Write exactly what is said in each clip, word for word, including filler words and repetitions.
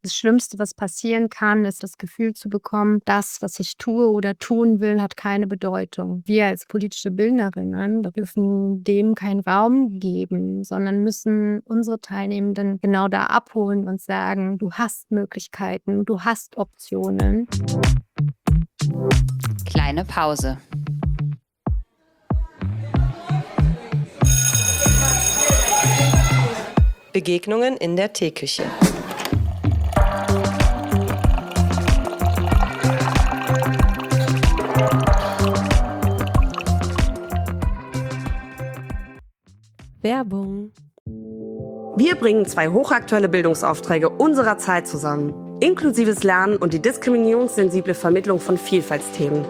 Das Schlimmste, was passieren kann, ist das Gefühl zu bekommen, das, was ich tue oder tun will, hat keine Bedeutung. Wir als politische Bildnerinnen dürfen dem keinen Raum geben, sondern müssen unsere Teilnehmenden genau da abholen und sagen: „Du hast Möglichkeiten, du hast Optionen.“ Kleine Pause. Begegnungen in der Teeküche. Werbung. Wir bringen zwei hochaktuelle Bildungsaufträge unserer Zeit zusammen. Inklusives Lernen und die diskriminierungssensible Vermittlung von Vielfaltsthemen.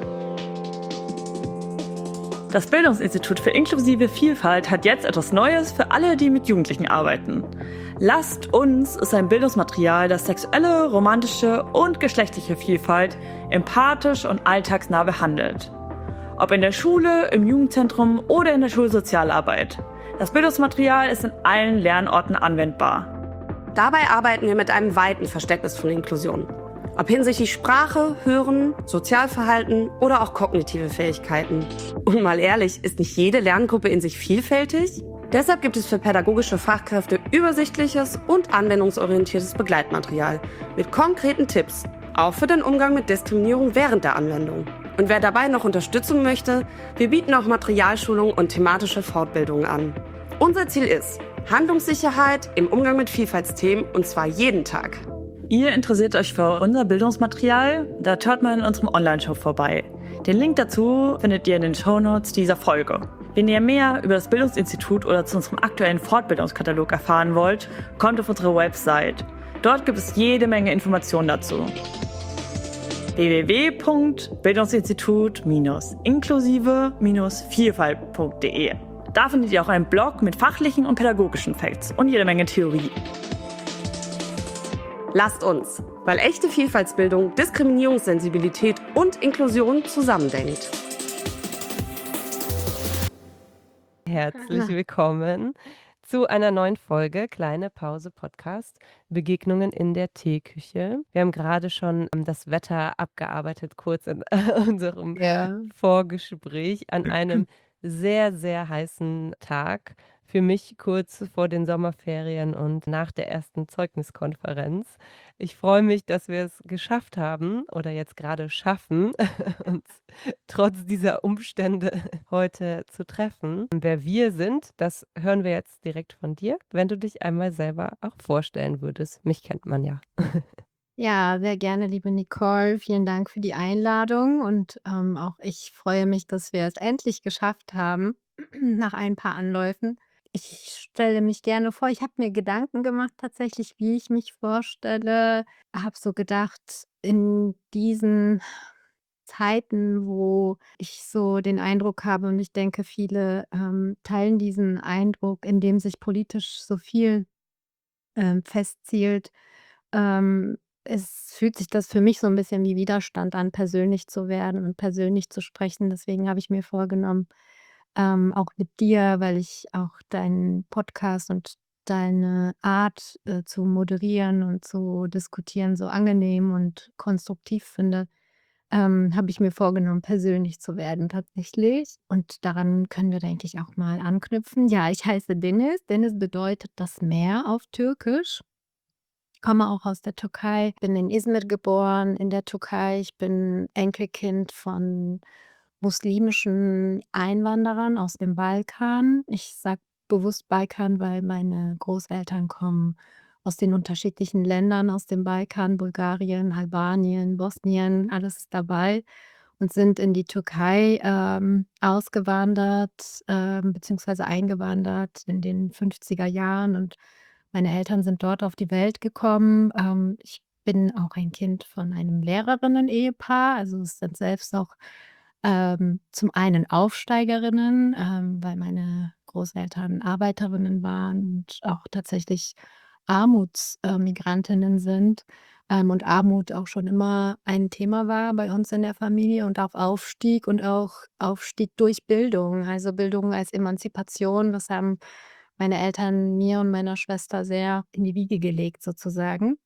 Das Bildungsinstitut für inklusive Vielfalt hat jetzt etwas Neues für alle, die mit Jugendlichen arbeiten. Lasst uns ist ein Bildungsmaterial, das sexuelle, romantische und geschlechtliche Vielfalt empathisch und alltagsnah behandelt. Ob in der Schule, im Jugendzentrum oder in der Schulsozialarbeit. Das Bildungsmaterial ist in allen Lernorten anwendbar. Dabei arbeiten wir mit einem weiten Verständnis von Inklusion. Ob hinsichtlich Sprache, Hören, Sozialverhalten oder auch kognitive Fähigkeiten. Und mal ehrlich, ist nicht jede Lerngruppe in sich vielfältig? Deshalb gibt es für pädagogische Fachkräfte übersichtliches und anwendungsorientiertes Begleitmaterial mit konkreten Tipps, auch für den Umgang mit Diskriminierung während der Anwendung. Und wer dabei noch Unterstützung möchte, wir bieten auch Materialschulungen und thematische Fortbildungen an. Unser Ziel ist Handlungssicherheit im Umgang mit Vielfaltsthemen und zwar jeden Tag. Ihr interessiert euch für unser Bildungsmaterial? Da schaut mal in unserem Online-Shop vorbei. Den Link dazu findet ihr in den Shownotes dieser Folge. Wenn ihr mehr über das Bildungsinstitut oder zu unserem aktuellen Fortbildungskatalog erfahren wollt, kommt auf unsere Website. Dort gibt es jede Menge Informationen dazu. w w w punkt bildungsinstitut inklusive vielfalt punkt d e. Da findet ihr auch einen Blog mit fachlichen und pädagogischen Facts und jede Menge Theorie. Lasst uns, weil echte Vielfaltsbildung, Diskriminierungssensibilität und Inklusion zusammendenkt. Herzlich willkommen zu einer neuen Folge Kleine Pause Podcast Begegnungen in der Teeküche. Wir haben gerade schon ähm, das Wetter abgearbeitet, kurz in äh, unserem Ja. Vorgespräch an einem sehr, sehr heißen Tag. Für mich kurz vor den Sommerferien und nach der ersten Zeugniskonferenz. Ich freue mich, dass wir es geschafft haben oder jetzt gerade schaffen, uns trotz dieser Umstände heute zu treffen. Wer wir sind, das hören wir jetzt direkt von dir, wenn du dich einmal selber auch vorstellen würdest. Mich kennt man ja. Ja, sehr gerne, liebe Nicole. Vielen Dank für die Einladung und, ähm, auch ich freue mich, dass wir es endlich geschafft haben nach ein paar Anläufen. Ich stelle mich gerne vor. Ich habe mir Gedanken gemacht tatsächlich, wie ich mich vorstelle. Habe so gedacht, in diesen Zeiten, wo ich so den Eindruck habe und ich denke, viele, ähm, teilen diesen Eindruck, in dem sich politisch so viel, ähm, festzielt, ähm, es fühlt sich das für mich so ein bisschen wie Widerstand an, persönlich zu werden und persönlich zu sprechen. Deswegen habe ich mir vorgenommen, ähm, auch mit dir, weil ich auch deinen Podcast und deine Art, äh, zu moderieren und zu diskutieren so angenehm und konstruktiv finde, ähm, habe ich mir vorgenommen, persönlich zu werden tatsächlich. Und daran können wir, denke ich, auch mal anknüpfen. Ja, ich heiße Deniz. Deniz bedeutet das Meer auf Türkisch. Komme auch aus der Türkei, bin in Izmir geboren in der Türkei. Ich bin Enkelkind von muslimischen Einwanderern aus dem Balkan. Ich sage bewusst Balkan, weil meine Großeltern kommen aus den unterschiedlichen Ländern aus dem Balkan, Bulgarien, Albanien, Bosnien, alles ist dabei und sind in die Türkei, ähm, ausgewandert, ähm, beziehungsweise eingewandert in den fünfziger Jahren und meine Eltern sind dort auf die Welt gekommen. Ähm, ich bin auch ein Kind von einem Lehrerinnen-Ehepaar, also es sind selbst auch, ähm, zum einen Aufsteigerinnen, ähm, weil meine Großeltern Arbeiterinnen waren und auch tatsächlich Armutsmigrantinnen äh, Migrantinnen sind, ähm, und Armut auch schon immer ein Thema war bei uns in der Familie und auch Aufstieg und auch Aufstieg durch Bildung, also Bildung als Emanzipation. Das haben meine Eltern mir und meiner Schwester sehr in die Wiege gelegt sozusagen.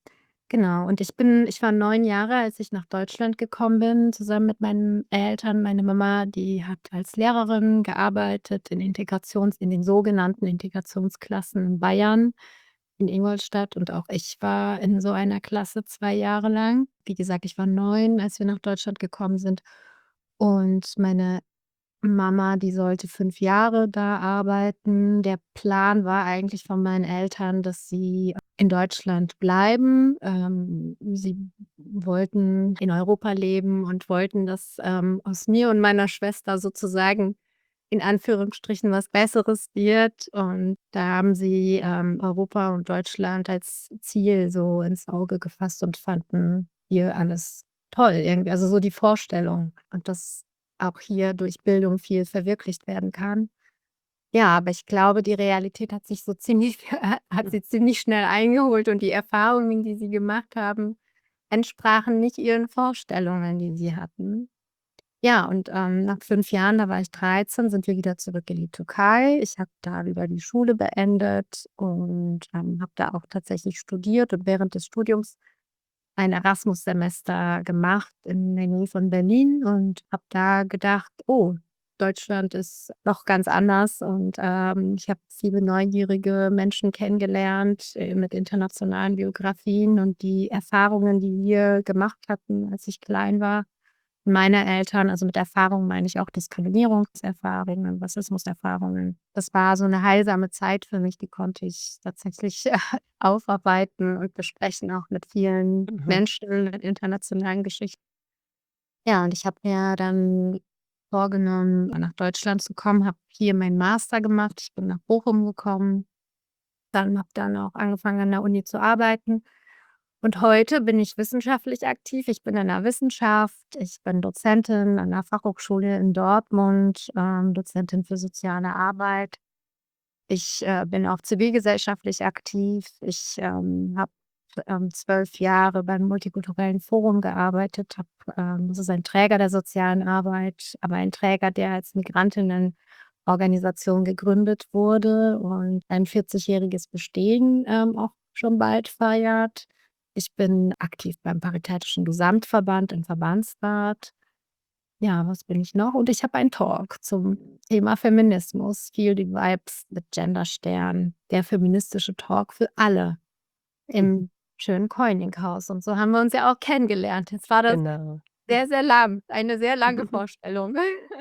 Genau, und ich bin ich war neun Jahre, als ich nach Deutschland gekommen bin, zusammen mit meinen Eltern. Meine Mama, die hat als Lehrerin gearbeitet in Integrations in den sogenannten Integrationsklassen in Bayern, in Ingolstadt, und auch ich war in so einer Klasse zwei Jahre lang. Wie gesagt, ich war neun, als wir nach Deutschland gekommen sind, und meine Mama, die sollte fünf Jahre da arbeiten. Der Plan war eigentlich von meinen Eltern, dass sie in Deutschland bleiben. Ähm, sie wollten in Europa leben und wollten, dass, ähm, aus mir und meiner Schwester sozusagen in Anführungsstrichen was Besseres wird. Und da haben sie, ähm, Europa und Deutschland als Ziel so ins Auge gefasst und fanden hier alles toll irgendwie. Also, so die Vorstellung, und dass auch hier durch Bildung viel verwirklicht werden kann. Ja, aber ich glaube, die Realität hat sich so ziemlich hat sie ziemlich schnell eingeholt, und die Erfahrungen, die sie gemacht haben, entsprachen nicht ihren Vorstellungen, die sie hatten. Ja, und, ähm, nach fünf Jahren, da war ich dreizehn, sind wir wieder zurück in die Türkei. Ich habe da wieder die Schule beendet und, ähm, habe da auch tatsächlich studiert und während des Studiums ein Erasmus-Semester gemacht in der Nähe von Berlin und habe da gedacht: „Oh, Deutschland ist doch ganz anders“, und, ähm, ich habe viele neugierige Menschen kennengelernt, äh, mit internationalen Biografien, und die Erfahrungen, die wir gemacht hatten, als ich klein war. Meine Eltern, also mit Erfahrung meine ich auch Diskriminierungserfahrungen, Rassismuserfahrungen. Das war so 'ne heilsame Zeit für mich, die konnte ich tatsächlich aufarbeiten und besprechen, auch mit vielen Mhm. Menschen mit internationalen Geschichten. Ja, und ich habe mir dann vorgenommen, nach Deutschland zu kommen, habe hier meinen Master gemacht. Ich bin nach Bochum gekommen, dann habe dann auch angefangen, an der Uni zu arbeiten. Und heute bin ich wissenschaftlich aktiv. Ich bin in der Wissenschaft. Ich bin Dozentin an der Fachhochschule in Dortmund, ähm, Dozentin für soziale Arbeit. Ich, äh, bin auch zivilgesellschaftlich aktiv. Ich, ähm, habe, ähm, zwölf Jahre beim Multikulturellen Forum gearbeitet, habe ähm, das ist ein Träger der sozialen Arbeit, aber ein Träger, der als Migrantinnenorganisation gegründet wurde und ein vierzigjähriges Bestehen, ähm, auch schon bald feiert. Ich bin aktiv beim Paritätischen Gesamtverband im Verbandsrat. Ja, was bin ich noch? Und ich habe einen Talk zum Thema Feminismus, „Feel the Vibes“ mit Genderstern, der feministische Talk für alle Mhm. im schönen Koininghaus. Und so haben wir uns ja auch kennengelernt. Jetzt war das Genau. sehr, sehr lang, eine sehr lange Vorstellung.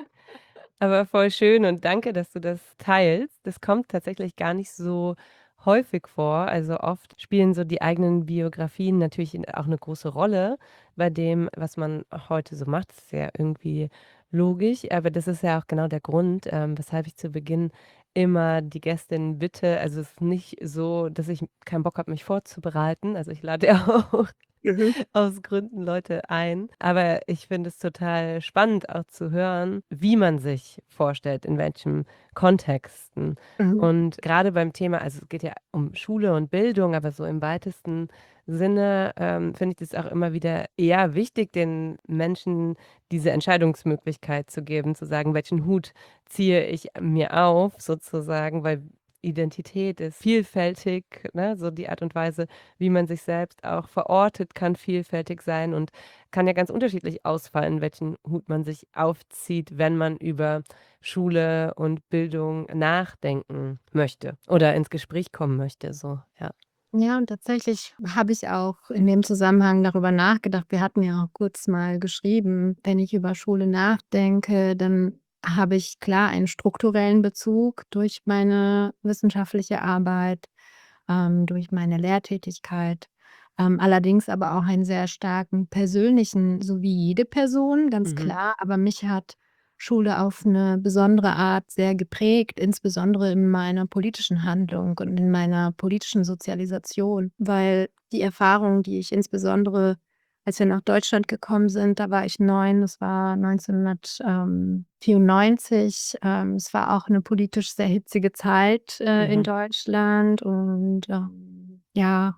Aber voll schön und danke, dass du das teilst. Das kommt tatsächlich gar nicht so häufig vor. Also oft spielen so die eigenen Biografien natürlich in auch 'ne große Rolle bei dem, was man heute so macht. Das ist ja irgendwie logisch, aber das ist ja auch genau der Grund, ähm, weshalb ich zu Beginn immer die Gästin bitte, also es ist nicht so, dass ich keinen Bock habe, mich vorzubereiten. Also, ich lade ja auch Mhm. aus Gründen Leute ein. Aber ich finde es total spannend auch zu hören, wie man sich vorstellt, in welchen Kontexten. Mhm. Und grade beim Thema, also es geht ja um Schule und Bildung, aber so im weitesten Sinne, ähm, finde ich das auch immer wieder eher wichtig, den Menschen diese Entscheidungsmöglichkeit zu geben, zu sagen: „Welchen Hut ziehe ich mir auf“, sozusagen, weil Identität ist vielfältig, ne? So die Art und Weise, wie man sich selbst auch verortet, kann vielfältig sein und kann ja ganz unterschiedlich ausfallen, welchen Hut man sich aufzieht, wenn man über Schule und Bildung nachdenken möchte oder ins Gespräch kommen möchte, so, ja. Ja, und tatsächlich habe ich auch in dem Zusammenhang darüber nachgedacht. Wir hatten ja auch kurz mal geschrieben, wenn ich über Schule nachdenke, dann habe ich klar einen strukturellen Bezug durch meine wissenschaftliche Arbeit, ähm, durch meine Lehrtätigkeit, ähm, allerdings aber auch einen sehr starken persönlichen, so wie jede Person, ganz Mhm. klar. Aber mich hat Schule auf 'ne besondere Art sehr geprägt, insbesondere in meiner politischen Handlung und in meiner politischen Sozialisation, weil die Erfahrungen, die ich insbesondere als wir nach Deutschland gekommen sind, da war ich neun, das war neunzehnhundert ähm, vierundneunzig. Ähm, es war auch 'ne politisch sehr hitzige Zeit, äh, in Mhm. Deutschland und, ähm, ja,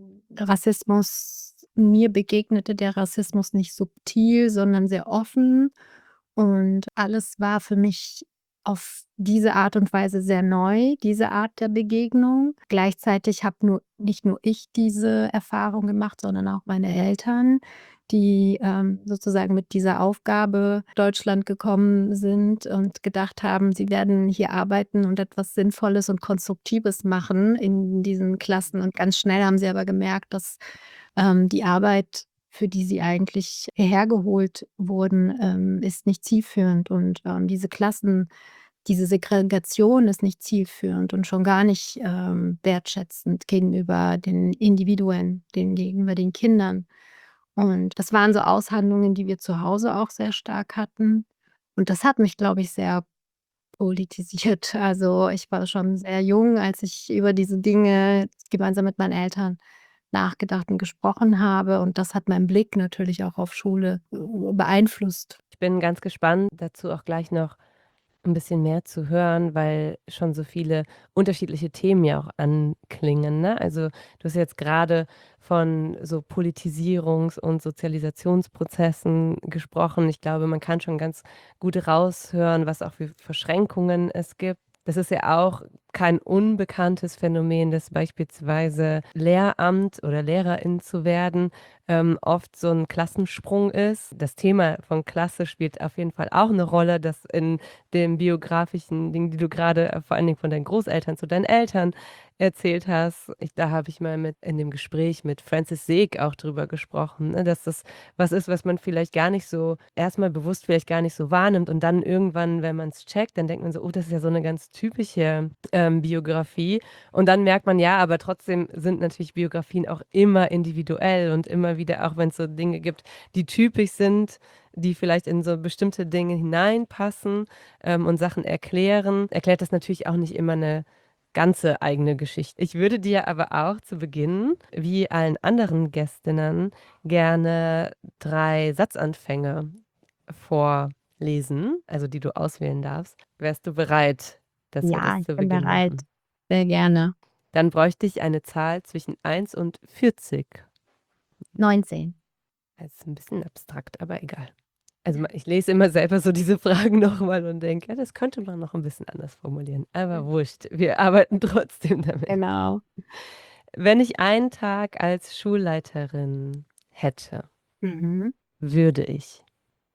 Rassismus mir begegnete der Rassismus nicht subtil, sondern sehr offen und alles war für mich auf diese Art und Weise sehr neu, diese Art der Begegnung. Gleichzeitig habe nur nicht nur ich diese Erfahrung gemacht, sondern auch meine Eltern, die, ähm, sozusagen mit dieser Aufgabe Deutschland gekommen sind und gedacht haben, sie werden hier arbeiten und etwas Sinnvolles und Konstruktives machen in diesen Klassen. Und ganz schnell haben sie aber gemerkt, dass, ähm, die Arbeit, für die sie eigentlich hierher geholt wurden, ähm, ist nicht zielführend und, ähm, diese Klassen diese Segregation ist nicht zielführend und schon gar nicht, ähm, wertschätzend gegenüber den Individuen, den gegenüber den Kindern. Und das waren so Aushandlungen, die wir zu Hause auch sehr stark hatten. Und das hat mich, glaube ich, sehr politisiert. Also, ich war schon sehr jung, als ich über diese Dinge gemeinsam mit meinen Eltern nachgedacht und gesprochen habe. Und das hat meinen Blick natürlich auch auf Schule äh, beeinflusst. Ich bin ganz gespannt, dazu auch gleich noch ein bisschen mehr zu hören, weil schon so viele unterschiedliche Themen ja auch anklingen, ne? Also, du hast jetzt gerade von so Politisierungs und Sozialisationsprozessen gesprochen. Ich glaube, man kann schon ganz gut raushören, was auch für Verschränkungen es gibt. Das ist ja auch kein unbekanntes Phänomen, dass beispielsweise Lehramt oder Lehrerin zu werden, ähm, oft so 'n Klassensprung ist. Das Thema von Klasse spielt auf jeden Fall auch 'ne Rolle, das in den biografischen Dingen, die du gerade äh, vor allen Dingen von deinen Großeltern zu deinen Eltern erzählt hast. Ich da habe ich mal mit in dem Gespräch mit Francis Seek auch drüber gesprochen, ne, dass das was ist, was man vielleicht gar nicht so erst mal bewusst vielleicht gar nicht so wahrnimmt und dann irgendwann, wenn man's checkt, dann denkt man so: „Oh, das ist ja so 'ne ganz typische, ähm, Biografie." Und dann merkt man, ja, aber trotzdem sind natürlich Biografien auch immer individuell und immer wieder, auch wenn's so Dinge gibt, die typisch sind, die vielleicht in so bestimmte Dinge hineinpassen, ähm, und Sachen erklären, erklärt das natürlich auch nicht immer 'ne ganze eigene Geschichte. Ich würde dir aber auch zu Beginn, wie allen anderen Gästinnen, gerne drei Satzanfänge vorlesen, also die du auswählen darfst. Wärst du bereit, dass wir Ja, das ich zu bin Beginn bereit. machen? Sehr gerne. Dann bräuchte ich eine Zahl zwischen eins und vierzig. neunzehn. Das ist 'n bisschen abstrakt, aber egal. Also, ma ich lese immer selber so diese Fragen noch mal und denke: „Ja, das könnte man noch 'n bisschen anders formulieren." Aber wurscht, wir arbeiten trotzdem damit. Genau. Wenn ich einen Tag als Schulleiterin hätte, Mhm. würde ich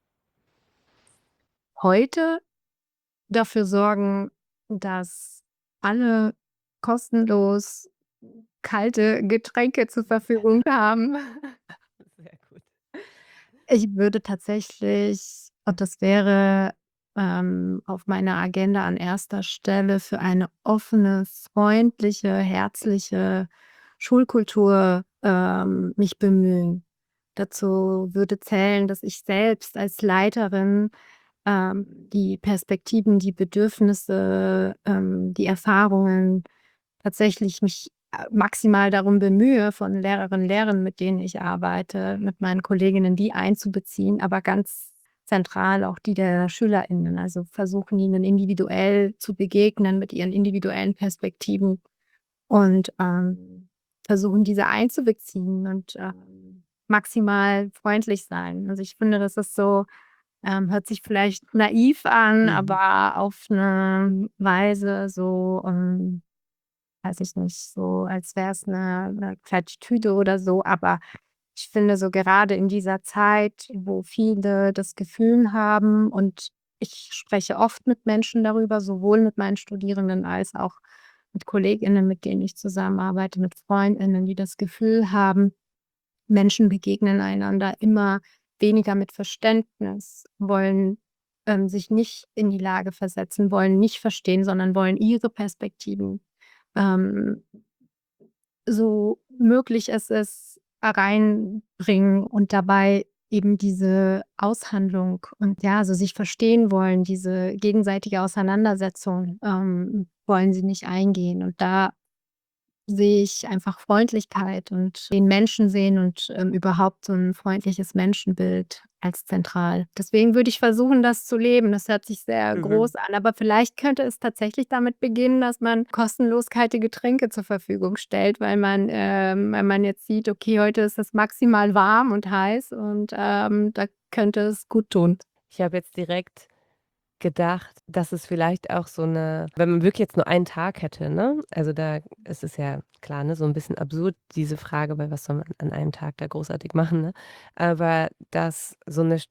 Heute dafür sorgen, dass alle kostenlos kalte Getränke zur Verfügung haben. Sehr gut. Ich würde tatsächlich und das wäre, ähm, auf meiner Agenda an erster Stelle für eine offene, freundliche, herzliche Schulkultur, ähm, mich bemühen. Dazu würde zählen, dass ich selbst als Leiterin, ähm, die Perspektiven, die Bedürfnisse, ähm, die Erfahrungen tatsächlich mich, äh, maximal darum bemühe, von Lehrerinnen, Lehrern, mit denen ich arbeite, mit meinen Kolleginnen, die einzubeziehen, aber ganz zentral auch die der SchülerInnen. Also, versuchen, ihnen individuell zu begegnen mit ihren individuellen Perspektiven und, ähm, versuchen, diese einzubeziehen und, ähm, maximal freundlich sein. Also, ich finde, das ist so ähm, hört sich vielleicht naiv an, Mhm. aber auf 'ne Weise so, ähm, weiß ich nicht, so als wäre es 'ne 'ne Plattitüde oder so. Aber ich finde so gerade in dieser Zeit, wo viele das Gefühl haben und ich spreche oft mit Menschen darüber, sowohl mit meinen Studierenden als auch mit KollegInnen, mit denen ich zusammenarbeite, mit FreundInnen, die das Gefühl haben, Menschen begegnen einander immer weniger mit Verständnis, wollen, ähm, sich nicht in die Lage versetzen, wollen nicht verstehen, sondern wollen ihre Perspektiven, ähm so möglich es ist, reinbringen und dabei eben diese Aushandlung und ja, so sich verstehen wollen, diese gegenseitige Auseinandersetzung, ähm, wollen sie nicht eingehen. Und da sehe ich einfach Freundlichkeit und den Menschen sehen und, ähm, überhaupt so 'n freundliches Menschenbild als zentral. Deswegen würde ich versuchen, das zu leben. Das hört sich sehr Mhm. groß an, aber vielleicht könnte es tatsächlich damit beginnen, dass man kostenlos kalte Getränke zur Verfügung stellt, weil man ähm, weil man jetzt sieht: „Okay, heute ist es maximal warm und heiß und, ähm, da könnte es guttun." Ich habe jetzt direkt gedacht, dass es vielleicht auch so 'ne wenn man wirklich jetzt nur einen Tag hätte, ne? Also, da ist es ja klar, ne, so 'n bisschen absurd, diese Frage, weil was soll man an einem Tag da großartig machen, ne? Aber dass so 'ne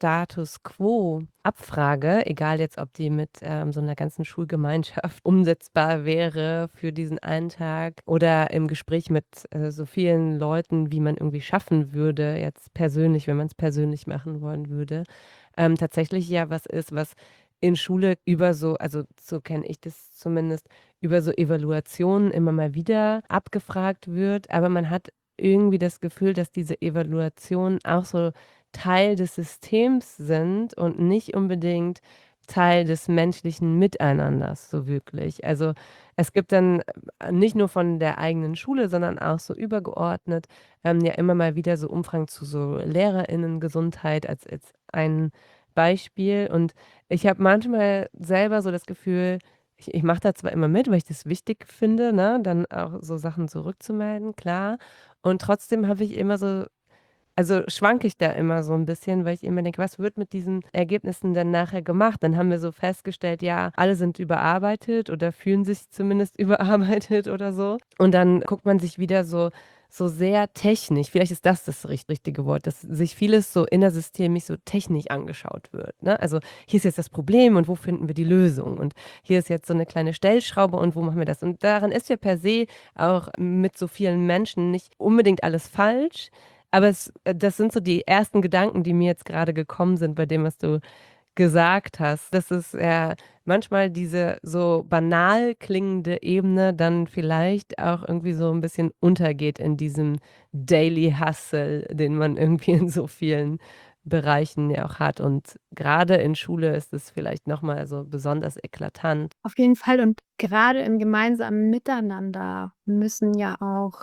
Status-quo-Abfrage, egal jetzt, ob die mit, ähm, so 'ner ganzen Schulgemeinschaft umsetzbar wäre für diesen einen Tag oder im Gespräch mit, äh, so vielen Leuten, wie man irgendwie schaffen würde, jetzt persönlich, wenn man's persönlich machen wollen würde, ähm, tatsächlich ja was ist, was in Schule über so also, so kenne ich das zumindest, über so Evaluationen immer mal wieder abgefragt wird, aber man hat irgendwie das Gefühl, dass diese Evaluationen auch so Teil des Systems sind und nicht unbedingt Teil des menschlichen Miteinanders so wirklich. Also, es gibt dann, äh, nicht nur von der eigenen Schule, sondern auch so übergeordnet, ähm, ja immer mal wieder so Umfragen zu so LehrerInnen-Gesundheit als als ein Beispiel. Und ich habe manchmal selber so das Gefühl, ich ich mache da zwar immer mit, weil ich das wichtig finde, ne, dann auch so Sachen zurückzumelden, klar. Und trotzdem habe ich immer so also, schwanke ich da immer so 'n bisschen, weil ich immer denke: „Was wird mit diesen Ergebnissen denn nachher gemacht?“ Dann haben wir so festgestellt, ja, alle sind überarbeitet oder fühlen sich zumindest überarbeitet oder so. Und dann guckt man sich wieder so so sehr technisch vielleicht ist das das rich richtige Wort, dass sich vieles so innersystemisch so technisch angeschaut wird, ne? Also, hier ist jetzt das Problem und wo finden wir die Lösung? Und hier ist jetzt so 'ne kleine Stellschraube und wo machen wir das? Und daran ist ja per se auch mit so vielen Menschen nicht unbedingt alles falsch, aber es äh, das sind so die ersten Gedanken, die mir jetzt grade gekommen sind bei dem, was du gesagt hast, dass es ja manchmal diese so banal klingende Ebene dann vielleicht auch irgendwie so 'n bisschen untergeht in diesem Daily Hustle, den man irgendwie in so vielen Bereichen ja auch hat. Und grade in Schule ist es vielleicht noch mal so besonders eklatant. Auf jeden Fall und gerade im gemeinsamen Miteinander müssen ja auch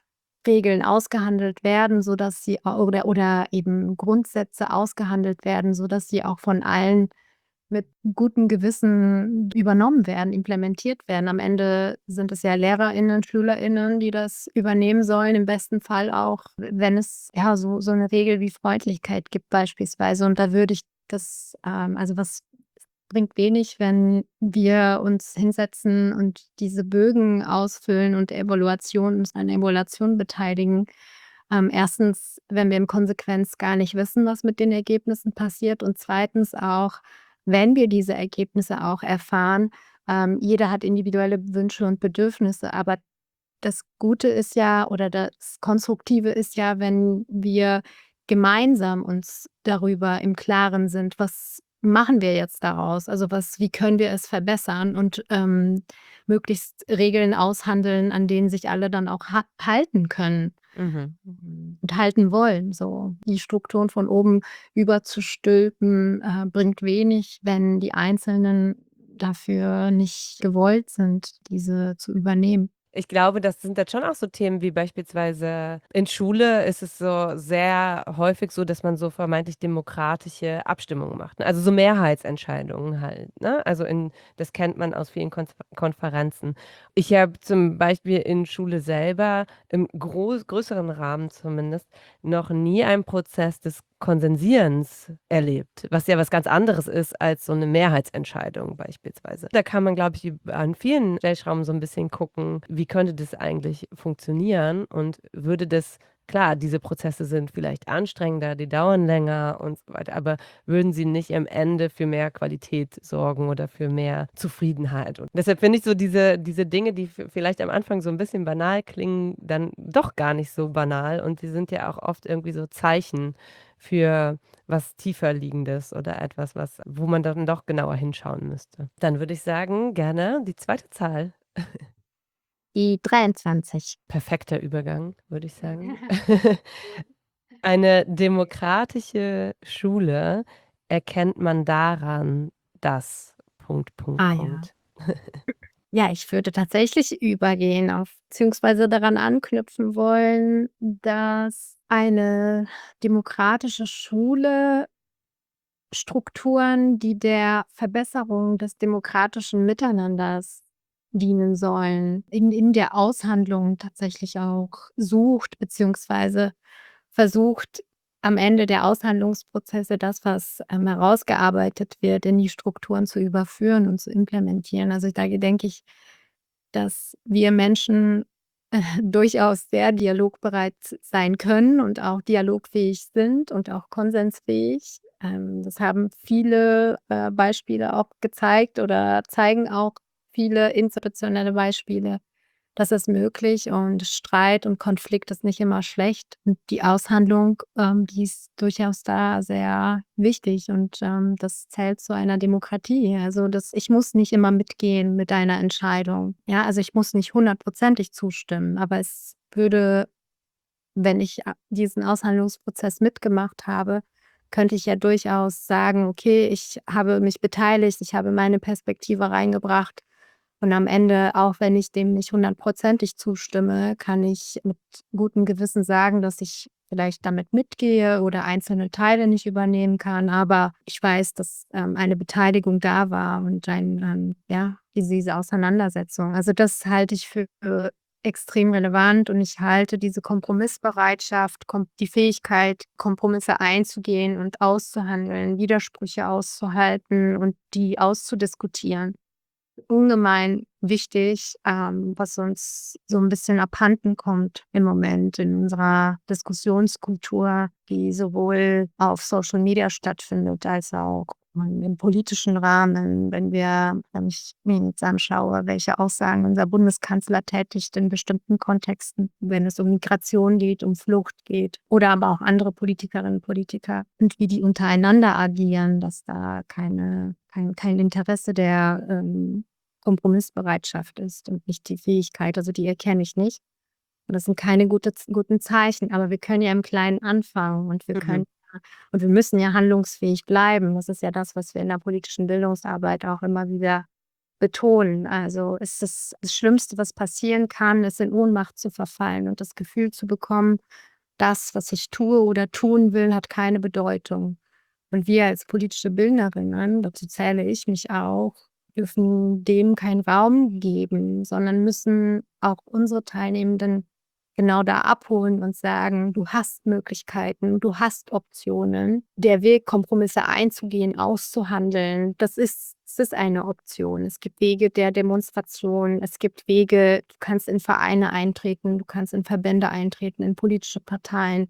Regeln ausgehandelt werden, sodass sie a oder oder eben Grundsätze ausgehandelt werden, sodass sie auch von allen mit gutem Gewissen übernommen werden, implementiert werden. Am Ende sind es ja LehrerInnen, SchülerInnen, die das übernehmen sollen, im besten Fall auch, wenn es, ja, so so 'ne Regel wie Freundlichkeit gibt beispielsweise. Und da würde ich das, ähm also, was bringt wenig, wenn wir uns hinsetzen und diese Bögen ausfüllen und Evaluation uns an Evaluation beteiligen. Ähm, erstens, wenn wir in Konsequenz gar nicht wissen, was mit den Ergebnissen passiert und zweitens auch, wenn wir diese Ergebnisse auch erfahren, ähm, jeder hat individuelle Wünsche und Bedürfnisse, aber das Gute ist ja oder das Konstruktive ist ja, wenn wir gemeinsam uns darüber im Klaren sind: „Was machen wir jetzt daraus? Also, was wie können wir es verbessern?“ Und, ähm, möglichst Regeln aushandeln, an denen sich alle dann auch ha halten können Mhm, mhm. und halten wollen, so. Die Strukturen von oben überzustülpen, äh, bringt wenig, wenn die Einzelnen dafür nicht gewollt sind, diese zu übernehmen. Ich glaube, das sind dann schon auch so Themen wie beispielsweise in Schule ist es so sehr häufig so, dass man so vermeintlich demokratische Abstimmungen macht, ne? Also, so Mehrheitsentscheidungen halt, ne? Also, in das kennt man aus vielen Konf Konferenzen. Ich habe zum Beispiel in Schule selber im groß größeren Rahmen zumindest noch nie einen Prozess des Konsensierens erlebt, was ja was ganz anderes ist als so 'ne Mehrheitsentscheidung beispielsweise. Da kann man, glaube ich, üb an vielen Stellschrauben so 'n bisschen gucken, wie könnte das eigentlich funktionieren und würde das klar, diese Prozesse sind vielleicht anstrengender, die dauern länger und so weiter, aber würden sie nicht am Ende für mehr Qualität sorgen oder für mehr Zufriedenheit? Und deshalb finde ich so diese diese Dinge, die v vielleicht am Anfang so 'n bisschen banal klingen, dann doch gar nicht so banal und die sind ja auch oft irgendwie so Zeichen für was tiefer Liegendes oder etwas, was wo man dann doch genauer hinschauen müsste. Dann würde ich sagen, gerne die zweite Zahl. Die dreiundzwanzig. Perfekter Übergang, würde ich sagen. Eine demokratische Schule erkennt man daran, dass Punkt, Punkt, Ah ja. Punkt. Ja, ich würde tatsächlich übergehen auf beziehungsweise daran anknüpfen wollen, dass eine demokratische Schule Strukturen, die der Verbesserung des demokratischen Miteinanders dienen sollen, in in der Aushandlung tatsächlich auch sucht beziehungsweise versucht am Ende der Aushandlungsprozesse das, was, ähm, herausgearbeitet wird, in die Strukturen zu überführen und zu implementieren. Also, da denke ich, dass wir Menschen, äh, durchaus sehr dialogbereit sein können und auch dialogfähig sind und auch konsensfähig. Ähm, das haben viele, äh, Beispiele auch gezeigt oder zeigen auch viele institutionelle Beispiele, das ist möglich und Streit und Konflikt ist nicht immer schlecht. Und die Aushandlung, ähm, die ist durchaus da sehr wichtig und, ähm, das zählt zu einer Demokratie. Also, das ich muss nicht immer mitgehen mit einer Entscheidung. Ja, also, ich muss nicht hundertprozentig zustimmen, aber es würde, wenn ich a diesen Aushandlungsprozess mitgemacht habe, könnte ich ja durchaus sagen: „Okay, ich habe mich beteiligt, ich habe meine Perspektive reingebracht.“ Und am Ende, auch wenn ich dem nicht hundertprozentig zustimme, kann ich mit gutem Gewissen sagen, dass ich vielleicht damit mitgehe oder einzelne Teile nicht übernehmen kann, aber ich weiß, dass, ähm, eine Beteiligung da war und ein, ähm ja, diese diese Auseinandersetzung. Also, das halte ich für extrem relevant und ich halte diese Kompromissbereitschaft, kom die Fähigkeit, Kompromisse einzugehen und auszuhandeln, Widersprüche auszuhalten und die auszudiskutieren, ungemein wichtig, ähm, was uns so 'n bisschen abhanden kommt im Moment in unserer Diskussionskultur, die sowohl auf Social Media stattfindet als auch im politischen Rahmen. Wenn wir wenn ich mir jetzt anschaue, welche Aussagen unser Bundeskanzler tätigt in bestimmten Kontexten, wenn es um Migration geht, um Flucht geht oder aber auch andere Politikerinnen und Politiker und wie die untereinander agieren, dass da keine kein kein Interesse der, ähm, Kompromissbereitschaft ist und nicht die Fähigkeit. Also, die erkenne ich nicht. Und das sind keine gute Z guten Zeichen, aber wir können ja im Kleinen anfangen und wir Mhm. können ja und wir müssen ja handlungsfähig bleiben. Das ist ja das, was wir in der politischen Bildungsarbeit auch immer wieder betonen. Also, es ist das Schlimmste, was passieren kann, ist in Ohnmacht zu verfallen und das Gefühl zu bekommen, das, was ich tue oder tun will, hat keine Bedeutung. Und wir als politische Bildnerinnen, dazu zähle ich mich auch, dürfen dem keinen Raum geben, sondern müssen auch unsere Teilnehmenden genau da abholen und sagen: „Du hast Möglichkeiten, du hast Optionen. Der Weg, Kompromisse einzugehen, auszuhandeln, das ist es ist eine Option. Es gibt Wege der Demonstration, es gibt Wege du kannst in Vereine eintreten, du kannst in Verbände eintreten, in politische Parteien,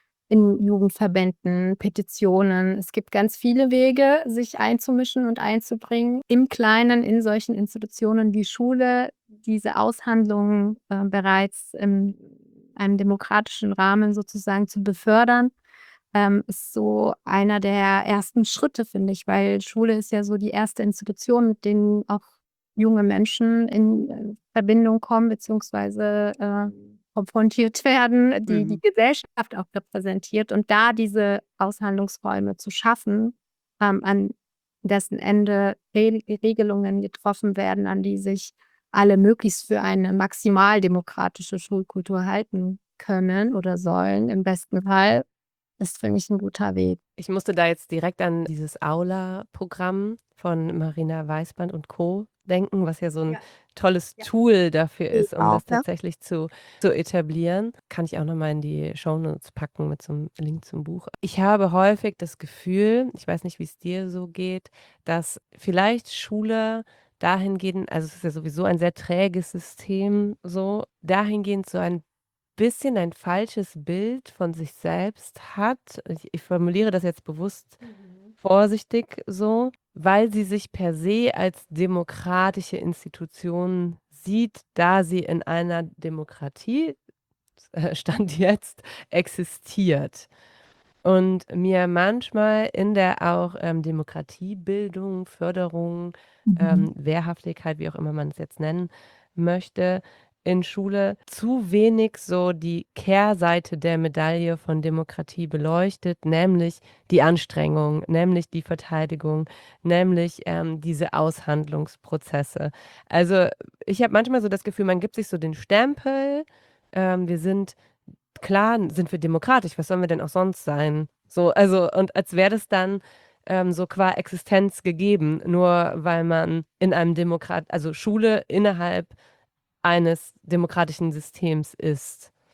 in Jugendverbänden, Petitionen. Es gibt ganz viele Wege, sich einzumischen und einzubringen, im Kleinen in solchen Institutionen wie Schule, diese Aushandlungen, äh, bereits in einem demokratischen Rahmen sozusagen zu befördern, ähm, ist so einer der ersten Schritte, finde ich, weil Schule ist ja so die erste Institution, mit denen auch junge Menschen in, äh, Verbindung kommen beziehungsweise, äh, konfrontiert werden, die die Mhm. Gesellschaft auch repräsentiert und da diese Aushandlungsräume zu schaffen, ähm, an dessen Ende Re Regelungen getroffen werden, an die sich alle möglichst für eine maximal demokratische Schulkultur halten können oder sollen im besten Fall, ist für mich 'n guter Weg. Ich musste da jetzt direkt an dieses Aula-Programm von Marina Weißband und Co. denken, was ja so 'n Ja. tolles Ja. Tool dafür Ich ist, um auch, das ja. tatsächlich zu zu etablieren. Kann ich auch noch mal in die Shownotes packen mit so 'm Link zum Buch. Ich habe häufig das Gefühl, ich weiß nicht, wie's dir so geht, dass vielleicht Schule dahingehend also, es ist ja sowieso ein sehr träges System so, dahingehend so ein bisschen ein falsches Bild von sich selbst hat. Ich ich formuliere das jetzt bewusst Mhm. vorsichtig so, weil sie sich per se als demokratische Institution sieht, da sie in einer Demokratie, äh, Stand jetzt, existiert. Und mir manchmal in der auch, ähm, Demokratiebildung, Förderung, Mhm. ähm, Wehrhaftigkeit, wie auch immer man es jetzt nennen möchte, in Schule zu wenig so die Kehrseite der Medaille von Demokratie beleuchtet, nämlich die Anstrengung, nämlich die Verteidigung, nämlich, ähm, diese Aushandlungsprozesse. Also, ich habe manchmal so das Gefühl, man gibt sich so den Stempel, ähm, wir sind klar sind wir demokratisch, was sollen wir denn auch sonst sein? So, also und als wäre das dann, ähm, so qua Existenz gegeben, nur weil man in einem Demokrat also, Schule innerhalb eines demokratischen Systems ist.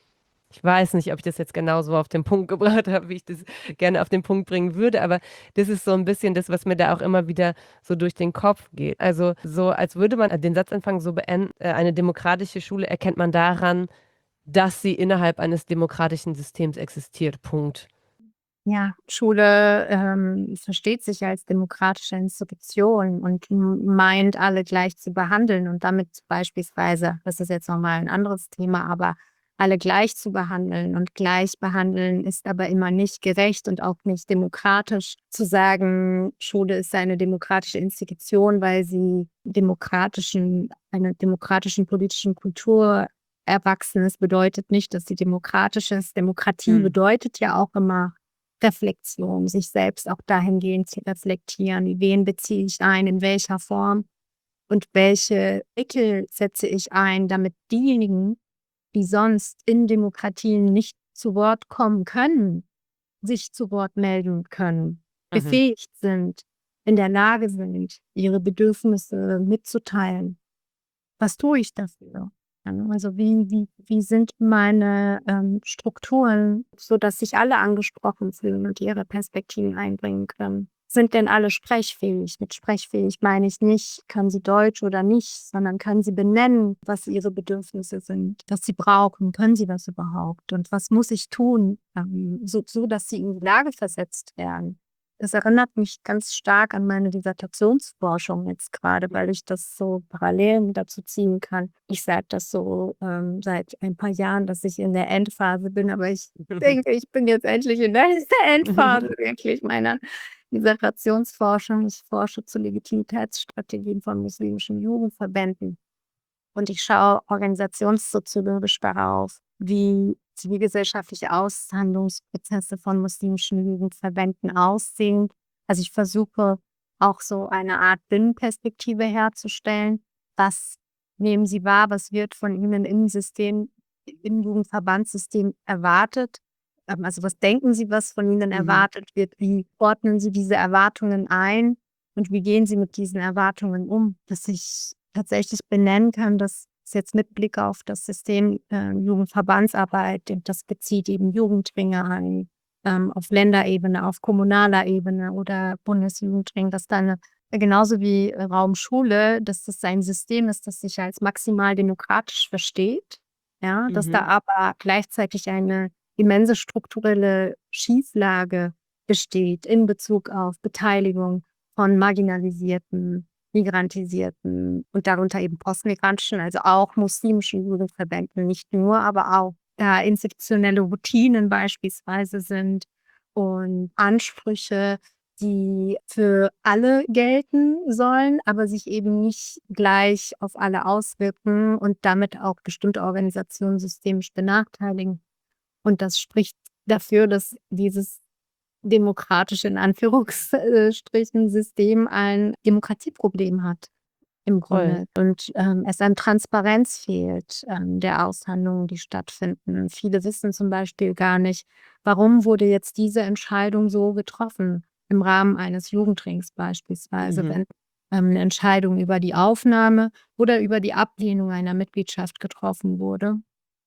Ich weiß nicht, ob ich das jetzt genauso auf den Punkt gebracht habe, wie ich das gerne auf den Punkt bringen würde, aber das ist so ein bisschen das, was mir da auch immer wieder so durch den Kopf geht. Also, so als würde man den Satzanfang so beenden: „Äh, eine demokratische Schule erkennt man daran, dass sie innerhalb eines demokratischen Systems existiert. Punkt." Ja, Schule, ähm, versteht sich als demokratische Institution und m meint, alle gleich zu behandeln und damit beispielsweise, das ist jetzt noch mal 'n anderes Thema, aber alle gleich zu behandeln. Und gleich behandeln ist aber immer nicht gerecht und auch nicht demokratisch. Zu sagen, Schule ist eine demokratische Institution, weil sie demokratischen einer demokratischen politischen Kultur erwachsen ist, bedeutet nicht, dass sie demokratisch ist. Demokratie Mhm. bedeutet ja auch immer Reflexion, sich selbst auch dahingehend zu reflektieren. Wen beziehe ich ein, in welcher Form und welche Mittel setze ich ein, damit diejenigen, die sonst in Demokratien nicht zu Wort kommen können, sich zu Wort melden können, Mhm. befähigt sind, in der Lage sind, ihre Bedürfnisse mitzuteilen. Was tue ich dafür? Ja, also wie wie wie sind meine, ähm, Strukturen, sodass sich alle angesprochen fühlen und ihre Perspektiven einbringen können? Sind denn alle sprechfähig? Mit sprechfähig meine ich nicht, können sie Deutsch oder nicht, sondern können sie benennen, was ihre Bedürfnisse sind, was sie brauchen? Können sie das überhaupt? Und was muss ich tun, ähm, so so dass sie in die Lage versetzt werden? Das erinnert mich ganz stark an meine Dissertationsforschung jetzt gerade, weil ich das so Parallelen dazu ziehen kann. Ich sage das so, ähm, seit ein paar Jahren, dass ich in der Endphase bin, aber ich denke, ich bin jetzt endlich in der Endphase wirklich meiner Dissertationsforschung. Ich forsche zu Legitimitätsstrategien von muslimischen Jugendverbänden. Und ich schaue organisationssoziologisch darauf, wie zivilgesellschaftliche Aushandlungsprozesse von muslimischen Jugendverbänden aussehen. Also ich versuche auch so eine Art Binnenperspektive herzustellen. Was nehmen Sie wahr? Was wird von Ihnen im System, im Jugendverbandssystem erwartet? Ähm, Also was denken Sie, was von Ihnen Mhm. erwartet wird? Wie ordnen Sie diese Erwartungen ein? Und wie gehen Sie mit diesen Erwartungen um? Dass ich tatsächlich benennen kann, dass es jetzt mit Blick auf das System, äh, Jugendverbandsarbeit, und das bezieht eben Jugendringe ein, ähm, auf Länderebene, auf kommunaler Ebene oder Bundesjugendring, dass da 'ne genauso wie äh, Raum Schule, dass das ein System ist, das sich als maximal demokratisch versteht, ja, dass da Mhm. aber gleichzeitig eine immense strukturelle Schieflage besteht in Bezug auf Beteiligung von marginalisierten, migrantisierten und darunter eben postmigrantischen, also auch muslimischen Jugendverbänden, nicht nur, aber auch da institutionelle Routinen beispielsweise sind und Ansprüche, die für alle gelten sollen, aber sich eben nicht gleich auf alle auswirken und damit auch bestimmte Organisationen systemisch benachteiligen. Und das spricht dafür, dass dieses demokratische in Anführungsstrichen System ein Demokratieproblem hat im Voll. Grunde und, ähm, es an Transparenz fehlt, ähm, der Aushandlungen, die stattfinden. Viele wissen zum Beispiel gar nicht, warum wurde jetzt diese Entscheidung so getroffen im Rahmen eines Jugendrings beispielsweise, Mhm. wenn, ähm, 'ne Entscheidung über die Aufnahme oder über die Ablehnung einer Mitgliedschaft getroffen wurde,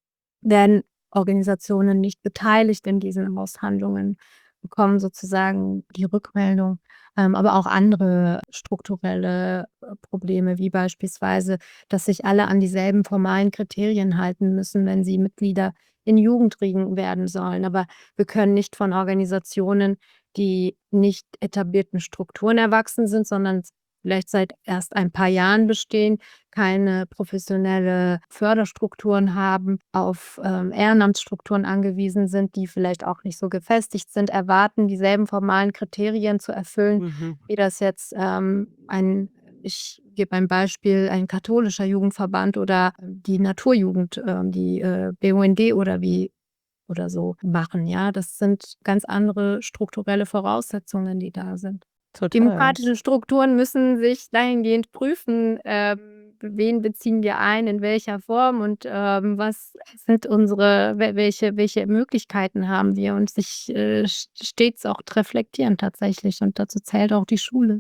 werden Organisationen nicht beteiligt in diesen Aushandlungen, bekommen sozusagen die Rückmeldung, ähm, aber auch andere strukturelle, äh, Probleme, wie beispielsweise, dass sich alle an dieselben formalen Kriterien halten müssen, wenn sie Mitglieder in Jugendringen werden sollen. Aber wir können nicht von Organisationen, die nicht etablierten Strukturen erwachsen sind, sondern vielleicht seit erst ein paar Jahren bestehen, keine professionelle Förderstrukturen haben, auf, ähm, Ehrenamtsstrukturen angewiesen sind, die vielleicht auch nicht so gefestigt sind, erwarten, dieselben formalen Kriterien zu erfüllen, Mhm. wie das jetzt, ähm, ein ich gebe ein Beispiel, ein katholischer Jugendverband oder die Naturjugend, ähm, die, äh, B U N D oder wie oder so machen, ja? Das sind ganz andere strukturelle Voraussetzungen, die da sind. Total. Demokratische Strukturen müssen sich dahingehend prüfen, ähm, wen beziehen wir ein, in welcher Form und, ähm, was sind unsere wel welche welche Möglichkeiten haben wir und sich, äh, st stets auch reflektieren tatsächlich und dazu zählt auch die Schule.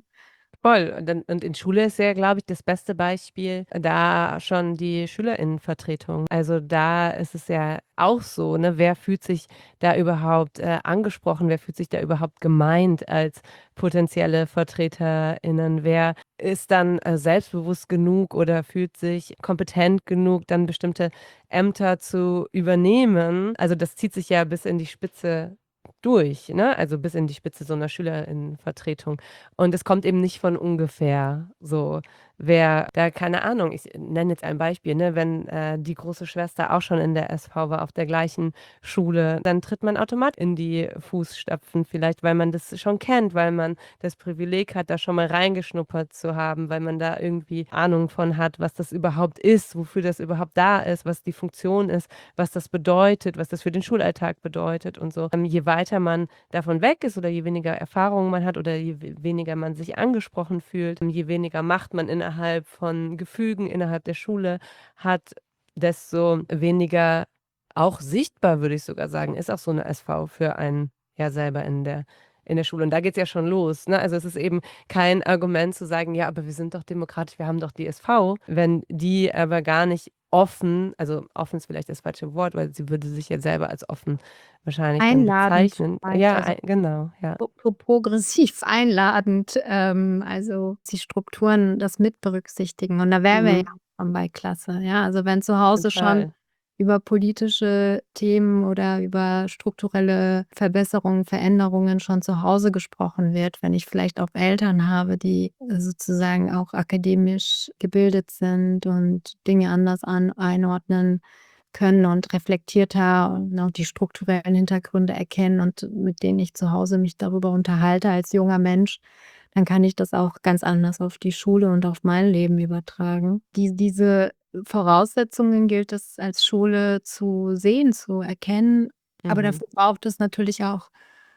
Voll. Und dann und in Schule ist ja, glaube ich, das beste Beispiel da schon die Schülerinnenvertretung. Also, da ist es ja auch so, ne, wer fühlt sich da überhaupt, äh, angesprochen? Wer fühlt sich da überhaupt gemeint als potenzielle VertreterInnen? Wer ist dann, äh, selbstbewusst genug oder fühlt sich kompetent genug, dann bestimmte Ämter zu übernehmen? Also, das zieht sich ja bis in die Spitze durch, ne? Also, bis in die Spitze so 'ner Schülerinnenvertretung. Und es kommt eben nicht von ungefähr so. Wer da keine Ahnung, ich nenne jetzt ein Beispiel, ne, wenn, äh, die große Schwester auch schon in der S V war, auf der gleichen Schule, dann tritt man automatisch in die Fußstapfen vielleicht, weil man das schon kennt, weil man das Privileg hat, da schon mal reingeschnuppert zu haben, weil man da irgendwie Ahnung von hat, was das überhaupt ist, wofür das überhaupt da ist, was die Funktion ist, was das bedeutet, was das für den Schulalltag bedeutet und so. Ähm, je weiter man davon weg ist oder je weniger Erfahrung man hat oder je we weniger man sich angesprochen fühlt, je weniger Macht man innerhalb von Gefügen innerhalb der Schule hat, desto weniger auch sichtbar, würde ich sogar sagen, ist auch so 'ne S V für einen ja selber in der in der Schule. Und da geht's ja schon los, ne? Also, es ist eben kein Argument zu sagen: „Ja, aber wir sind doch demokratisch, wir haben doch die S V“, wenn die aber gar nicht offen also, offen ist vielleicht das falsche Wort, weil sie würde sich ja selber als offen wahrscheinlich dann Einladend bezeichnen. vielleicht, Ja, also ei genau, ja. pro pro progressiv einladend, ähm, also die Strukturen das mit berücksichtigen. Und da wären wir ja Mhm. schon bei Klasse, ja? Also, wenn zu Hause schon Total. über politische Themen oder über strukturelle Verbesserungen, Veränderungen schon zu Hause gesprochen wird, wenn ich vielleicht auch Eltern habe, die sozusagen auch akademisch gebildet sind und Dinge anders an einordnen können und reflektierter und auch die strukturellen Hintergründe erkennen und mit denen ich zu Hause mich darüber unterhalte als junger Mensch, dann kann ich das auch ganz anders auf die Schule und auf mein Leben übertragen. Die diese Voraussetzungen gilt es als Schule zu sehen, zu erkennen, aber Mhm. dafür braucht es natürlich auch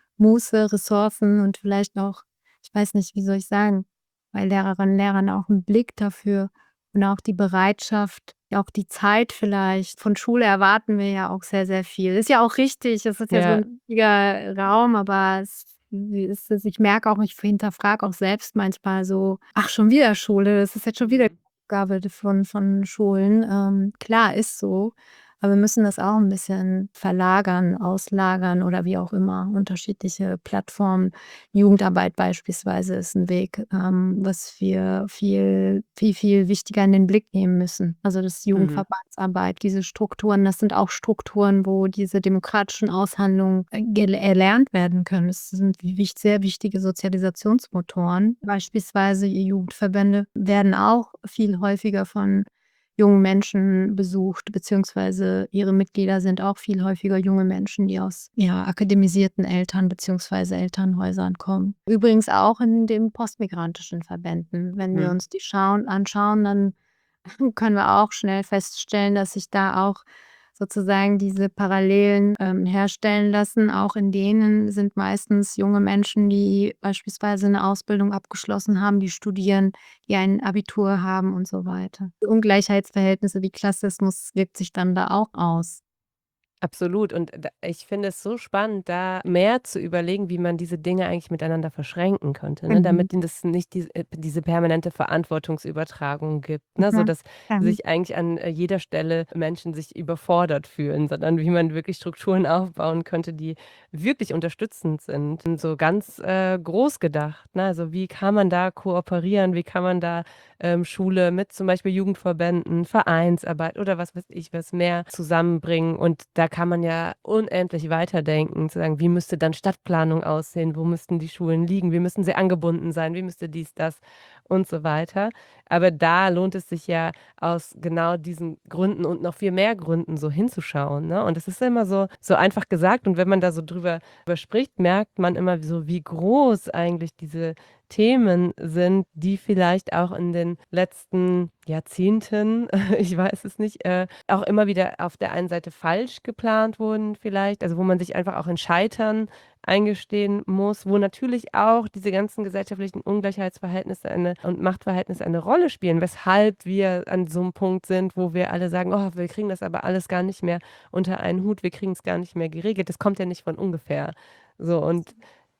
Muße, Ressourcen und vielleicht auch ich weiß nicht, wie soll ich sagen, bei Lehrerinnen, Lehrern auch 'n Blick dafür und auch die Bereitschaft, auch die Zeit vielleicht. Von Schule erwarten wir ja auch sehr, sehr viel. Ist ja auch richtig, es ist ja so Ja. 'n wichtiger Raum, aber es wie ist es ich merke auch, ich hinterfrage auch selbst manchmal so: „Ach, schon wieder Schule, das ist jetzt schon wieder Mhm. Aufgabe d von von Schulen.“ Ähm, klar, ist so, aber wir müssen das auch 'n bisschen verlagern, auslagern oder wie auch immer, unterschiedliche Plattformen. Jugendarbeit beispielsweise ist 'n Weg, ähm, was wir viel viel, viel wichtiger in den Blick nehmen müssen. Also, das Mhm. Jugendverbandsarbeit, diese Strukturen, das sind auch Strukturen, wo diese demokratischen Aushandlungen, äh, gel erlernt werden können. Es sind wich sehr wichtige Sozialisationsmotoren. Beispielsweise Jugendverbände werden auch viel häufiger von jungen Menschen besucht, beziehungsweise ihre Mitglieder sind auch viel häufiger junge Menschen, die aus, ja, akademisierten Eltern beziehungsweise Elternhäusern kommen. Übrigens auch in den postmigrantischen Verbänden. Wenn wir Mhm. uns die schauen anschauen, dann können wir auch schnell feststellen, dass sich da auch sozusagen diese Parallelen, ähm, herstellen lassen. Auch in denen sind meistens junge Menschen, die beispielsweise 'ne Ausbildung abgeschlossen haben, die studieren, die ein Abitur haben und so weiter. Ungleichheitsverhältnisse wie Klassismus wirkt sich dann da auch aus. Absolut. Und da ich finde es so spannend, da mehr zu überlegen, wie man diese Dinge eigentlich miteinander verschränken könnte, ne, Mhm. damit es nicht diese äh, diese permanente Verantwortungsübertragung gibt, ne, Mhm. sodass sich eigentlich an, äh, jeder Stelle Menschen sich überfordert fühlen, sondern wie man wirklich Strukturen aufbauen könnte, die wirklich unterstützend sind. Und so ganz, äh, groß gedacht, ne? Also, wie kann man da kooperieren? Wie kann man da, ähm, Schule mit zum Beispiel Jugendverbänden, Vereinsarbeit oder was weiß ich was mehr zusammenbringen? Und da kann man ja unendlich weiterdenken, zu sagen: „Wie müsste dann Stadtplanung aussehen? Wo müssten die Schulen liegen? Wie müssten sie angebunden sein? Wie müsste dies, das?“ Und so weiter. Aber da lohnt es sich ja aus genau diesen Gründen und noch viel mehr Gründen so hinzuschauen, ne? Und es ist immer so so einfach gesagt und wenn man da so drüber drüber spricht, merkt man immer so, wie groß eigentlich diese Themen sind, die vielleicht auch in den letzten Jahrzehnten, ich weiß es nicht, äh, auch immer wieder auf der einen Seite falsch geplant wurden vielleicht, also, wo man sich einfach auch in Scheitern eingestehen muss, wo natürlich auch diese ganzen gesellschaftlichen Ungleichheitsverhältnisse eine und Machtverhältnisse eine Rolle spielen, weshalb wir an so 'nem Punkt sind, wo wir alle sagen: „Oh, wir kriegen das aber alles gar nicht mehr unter einen Hut, wir kriegen's gar nicht mehr geregelt.“ Das kommt ja nicht von ungefähr. So und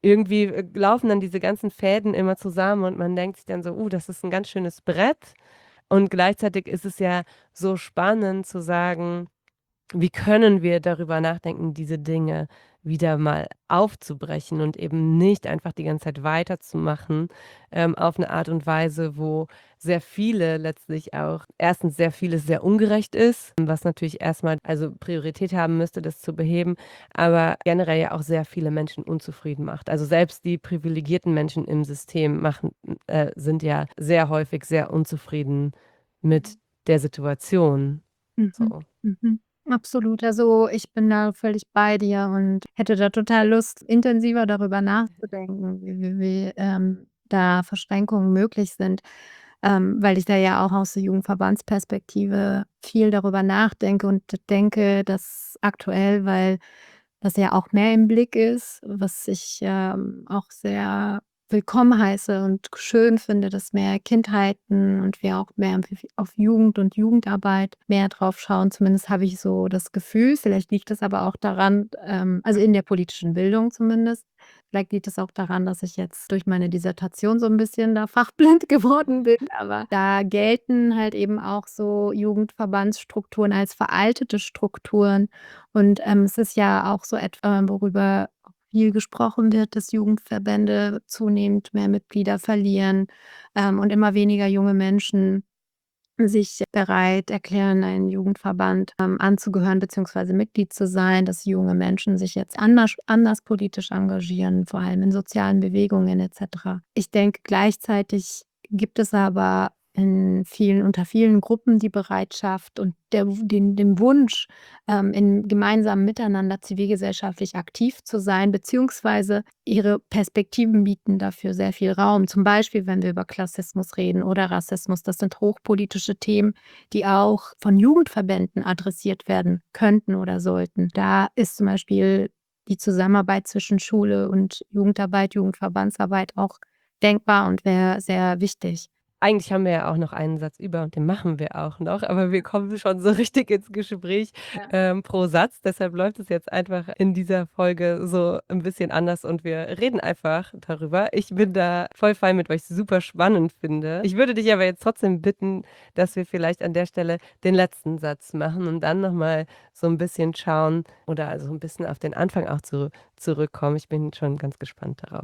irgendwie, äh, laufen dann diese ganzen Fäden immer zusammen und man denkt sich dann so: „Uh, das ist 'n ganz schönes Brett." Und gleichzeitig ist es ja so spannend zu sagen: Wie können wir darüber nachdenken, diese Dinge wieder mal aufzubrechen und eben nicht einfach die ganze Zeit weiterzumachen, ähm, auf 'ne Art und Weise, wo sehr viele letztlich auch erstens sehr vieles sehr ungerecht ist, was natürlich erst mal also Priorität haben müsste, das zu beheben, aber generell ja auch sehr viele Menschen unzufrieden macht. Also selbst die privilegierten Menschen im System machen äh, sind ja sehr häufig sehr unzufrieden mit der Situation, Mhm, so. mhm. Absolut. Also, ich bin da völlig bei dir und hätte da total Lust, intensiver darüber nachzudenken, wie wie wie, ähm, da Verschränkungen möglich sind, ähm, weil ich da ja auch aus der Jugendverbandsperspektive viel darüber nachdenke und denke, dass aktuell, weil das ja auch mehr im Blick ist, was ich, ähm, auch sehr willkommen heiße und schön finde, dass mehr Kindheiten und wir auch mehr auf Jugend und Jugendarbeit mehr drauf schauen. Zumindest habe ich so das Gefühl. Vielleicht liegt es aber auch daran, ähm also in der politischen Bildung zumindest. Vielleicht liegt es auch daran, dass ich jetzt durch meine Dissertation so 'n bisschen da fachblind geworden bin, aber da gelten halt eben auch so Jugendverbandsstrukturen als veraltete Strukturen und, ähm, es ist ja auch so etwa, worüber viel gesprochen wird, dass Jugendverbände zunehmend mehr Mitglieder verlieren, ähm, und immer weniger junge Menschen sich bereit erklären, einen Jugendverband, ähm, anzugehören beziehungsweise Mitglied zu sein, dass junge Menschen sich jetzt anders anders politisch engagieren, vor allem in sozialen Bewegungen et cetera. Ich denke, gleichzeitig gibt es aber in vielen unter vielen Gruppen die Bereitschaft und der W den den Wunsch, ähm, in gemeinsamen Miteinander zivilgesellschaftlich aktiv zu sein, beziehungsweise ihre Perspektiven bieten dafür sehr viel Raum. Zum Beispiel, wenn wir über Klassismus reden oder Rassismus. Das sind hochpolitische Themen, die auch von Jugendverbänden adressiert werden könnten oder sollten. Da ist zum Beispiel die Zusammenarbeit zwischen Schule und Jugendarbeit, Jugendverbandsarbeit auch denkbar und wäre sehr wichtig. Eigentlich haben wir ja auch noch einen Satz über und den machen wir auch noch, aber wir kommen schon so richtig ins Gespräch, Ja. ähm, pro Satz. Deshalb läuft es jetzt einfach in dieser Folge so 'n bisschen anders und wir reden einfach darüber. Ich bin da voll fein mit, weil ich's super spannend finde. Ich würde dich aber jetzt trotzdem bitten, dass wir vielleicht an der Stelle den letzten Satz machen und dann noch mal so 'n bisschen schauen oder also 'n bisschen auf den Anfang auch zu zurückkommen. Ich bin schon ganz gespannt darauf.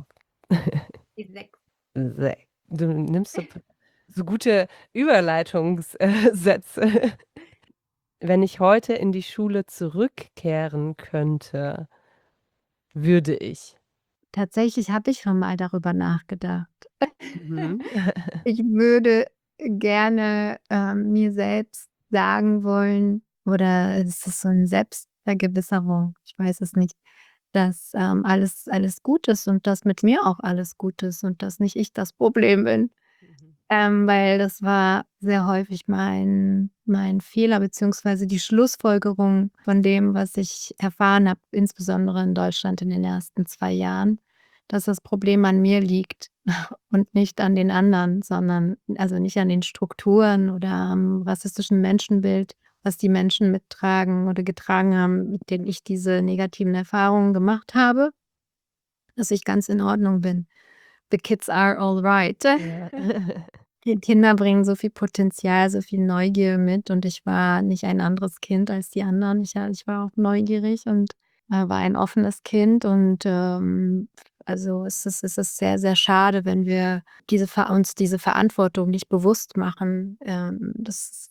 Die sechs. Se Du nimmst so p so gute Überleitungs äh, Sätze. Wenn ich heute in die Schule zurückkehren könnte würde ich Tatsächlich habe ich schon mal darüber nachgedacht. Mhm. Ich würde gerne, ähm, mir selbst sagen wollen oder es ist so 'n Selbstvergewisserung, ich weiß es nicht, dass, ähm, alles alles gut ist und dass mit mir auch alles gut ist und dass nicht ich das Problem bin. Mhm. Ähm, weil das war sehr häufig mein mein Fehler beziehungsweise die Schlussfolgerung von dem, was ich erfahren habe, insbesondere in Deutschland in den ersten zwei Jahren, dass das Problem an mir liegt und nicht an den anderen, sondern also nicht an den Strukturen oder am rassistischen Menschenbild, was die Menschen mittragen oder getragen haben, mit denen ich diese negativen Erfahrungen gemacht habe dass ich ganz in Ordnung bin. The kids are alright. Ja. Die Kinder bringen so viel Potenzial, so viel Neugier mit und ich war nicht ein anderes Kind als die anderen. Ich ja, ich war auch neugierig und, äh, war ein offenes Kind und, ähm, also es ist es ist sehr, sehr schade, wenn wir diese Ver uns diese Verantwortung nicht bewusst machen, ähm, dass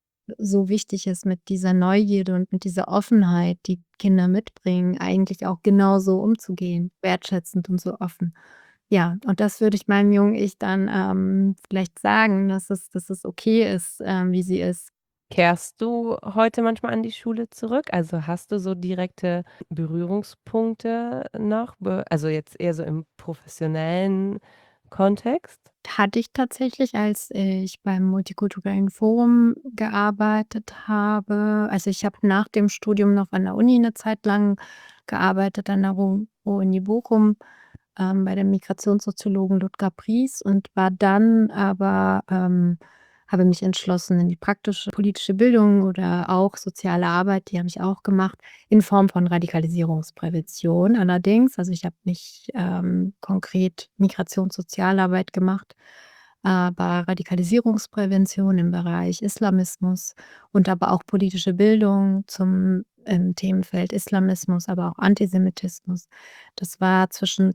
so wichtig ist mit dieser Neugierde und mit dieser Offenheit, die Kinder mitbringen, eigentlich auch genauso umzugehen, wertschätzend und so offen. Ja, und das würde ich meinem jungen Ich dann, ähm, vielleicht sagen, dass es dass es okay ist, ähm, wie sie ist. Kehrst du heute manchmal an die Schule zurück? Also, hast du so direkte Berührungspunkte noch? Be also, jetzt eher so im professionellen Kontext? Hatte ich tatsächlich, als ich beim Multikulturellen Forum gearbeitet habe. Also, ich habe nach dem Studium noch an der Uni 'ne Zeit lang gearbeitet, an der Ru Ru-Uni Bochum, ähm, bei dem Migrationssoziologen Ludger Pries und war dann aber, ähm, habe mich entschlossen in die praktische politische Bildung oder auch soziale Arbeit, die habe ich auch gemacht, in Form von Radikalisierungsprävention allerdings. Also, ich habe nicht, ähm, konkret Migrationssozialarbeit gemacht, aber Radikalisierungsprävention im Bereich Islamismus und aber auch politische Bildung zum, ähm, Themenfeld Islamismus, aber auch Antisemitismus. Das war zwischen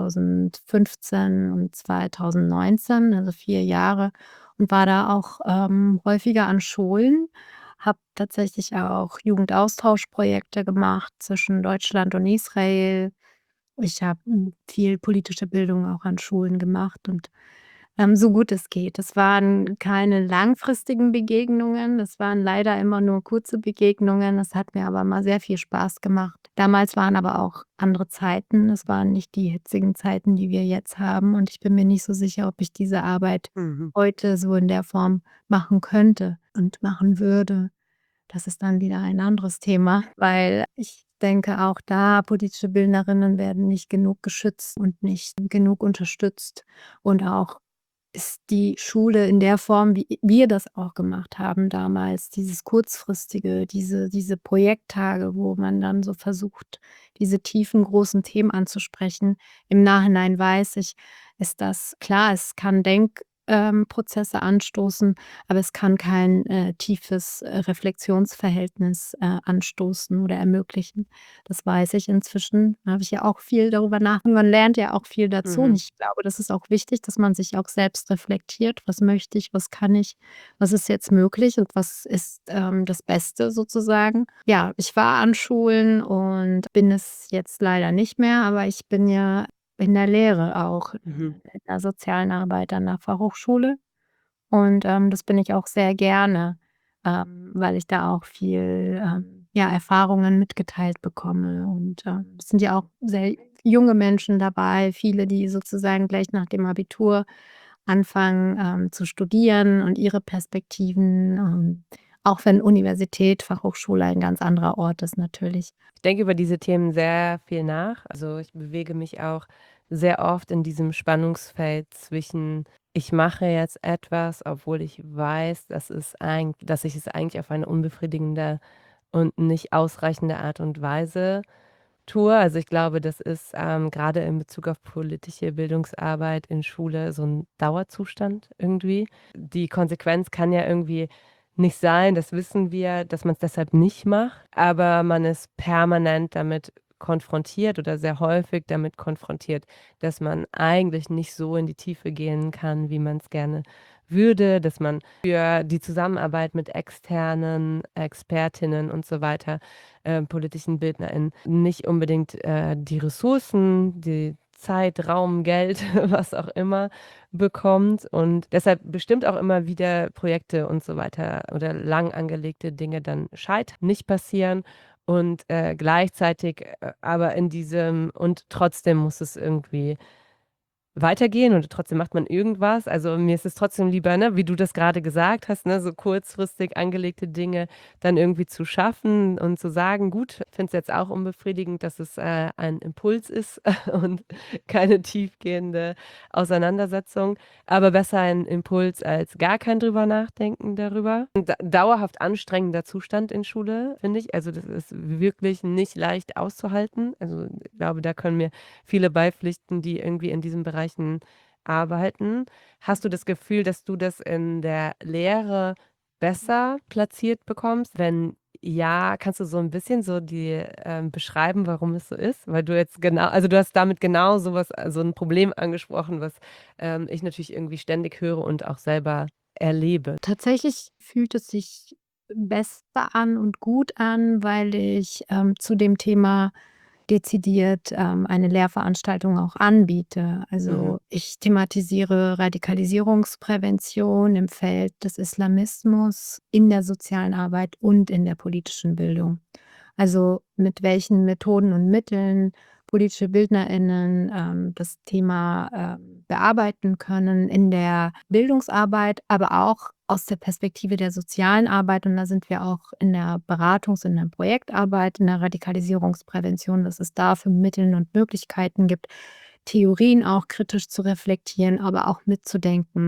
zweitausendfünfzehn und zweitausendneunzehn, also vier Jahre und war da auch, ähm, häufiger an Schulen, habe tatsächlich auch Jugendaustauschprojekte gemacht zwischen Deutschland und Israel. Ich habe, hm, viel politische Bildung auch an Schulen gemacht und, ähm, so gut es geht. Das waren keine langfristigen Begegnungen, das waren leider immer nur kurze Begegnungen. Das hat mir aber immer sehr viel Spaß gemacht. Damals waren aber auch andere Zeiten. Es waren nicht die hitzigen Zeiten, die wir jetzt haben und ich bin mir nicht so sicher, ob ich diese Arbeit Mhm. heute so in der Form machen könnte und machen würde. Das ist dann wieder ein anderes Thema, weil ich denke auch da, politische Bildnerinnen werden nicht genug geschützt und nicht genug unterstützt. Und auch ist die Schule in der Form, wie wir das auch gemacht haben damals, dieses kurzfristige, diese diese Projekttage, wo man dann so versucht, diese tiefen, großen Themen anzusprechen. Im Nachhinein weiß ich, ist das klar, es kann Denk ähm, Prozesse anstoßen, aber es kann kein, äh, tiefes, äh, Reflexionsverhältnis, äh, anstoßen oder ermöglichen. Das weiß ich inzwischen. Da habe ich ja auch viel darüber nach man lernt ja auch viel dazu und Mhm. ich glaube, das ist auch wichtig, dass man sich auch selbst reflektiert. Was möchte ich? Was kann ich? Was ist jetzt möglich und was ist, ähm, das Beste sozusagen? Ja, ich war an Schulen und bin es jetzt leider nicht mehr, aber ich bin ja in der Lehre auch, Mhm. in der sozialen Arbeit an der Fachhochschule und, ähm, das bin ich auch sehr gerne, ähm, weil ich da auch viel, ähm, ja, Erfahrungen mitgeteilt bekomme und, ähm, es sind ja auch sehr junge Menschen dabei, viele, die sozusagen gleich nach dem Abitur anfangen, ähm, zu studieren und ihre Perspektiven, ähm, auch wenn Universität, Fachhochschule ein ganz anderer Ort ist natürlich. Ich denke über diese Themen sehr viel nach. Also, ich bewege mich auch sehr oft in diesem Spannungsfeld zwischen: Ich mache jetzt etwas, obwohl ich weiß, dass es eig dass ich es eigentlich auf eine unbefriedigende und nicht ausreichende Art und Weise tue. Also, ich glaube, das ist, ähm, grade in Bezug auf politische Bildungsarbeit in Schule so 'n Dauerzustand irgendwie. Die Konsequenz kann ja irgendwie nicht sein, das wissen wir, dass man's deshalb nicht macht, aber man ist permanent damit konfrontiert oder sehr häufig damit konfrontiert, dass man eigentlich nicht so in die Tiefe gehen kann, wie man's gerne würde, dass man für die Zusammenarbeit mit externen Expertinnen und so weiter, äh, politischen BildnerInnen nicht unbedingt, äh, die Ressourcen, die Zeit, Raum, Geld, was auch immer bekommt und deshalb bestimmt auch immer wieder Projekte und so weiter oder lang angelegte Dinge dann scheitern, nicht passieren und, äh, gleichzeitig, äh, aber in diesem und trotzdem muss es irgendwie weitergehen und trotzdem macht man irgendwas. Also, mir ist es trotzdem lieber, ne, wie du das grade gesagt hast, ne, so kurzfristig angelegte Dinge dann irgendwie zu schaffen und zu sagen: „Gut, ich finde es jetzt auch unbefriedigend, dass es, äh, ein Impuls ist und keine tiefgehende Auseinandersetzung, aber besser ein Impuls als gar kein drüber nachdenken darüber.“ 'N d dauerhaft anstrengender Zustand in Schule, finde ich. Also, das ist wirklich nicht leicht auszuhalten. Also, ich glaube, da können mir viele beipflichten, die irgendwie in diesen Bereichen arbeiten. Hast du das Gefühl, dass du das in der Lehre besser platziert bekommst? Wenn ja, kannst du so 'n bisschen so die ähm, beschreiben, warum es so ist? Weil du jetzt genau also, du hast damit genau so was so 'n Problem angesprochen, was, ähm, ich natürlich irgendwie ständig höre und auch selber erlebe. Tatsächlich fühlt es sich besser an und gut an, weil ich, ähm, zu dem Thema dezidiert, ähm, eine Lehrveranstaltung auch anbiete. Mhm. Also, ich thematisiere Radikalisierungsprävention im Feld des Islamismus in der sozialen Arbeit und in der politischen Bildung. Also, mit welchen Methoden und Mitteln politische BildnerInnen, ähm, das Thema, ähm, bearbeiten können in der Bildungsarbeit, aber auch aus der Perspektive der sozialen Arbeit. Und da sind wir auch in der Beratungs in der Projektarbeit, in der Radikalisierungsprävention, dass es da für Mitteln und Möglichkeiten gibt, Theorien auch kritisch zu reflektieren, aber auch mitzudenken,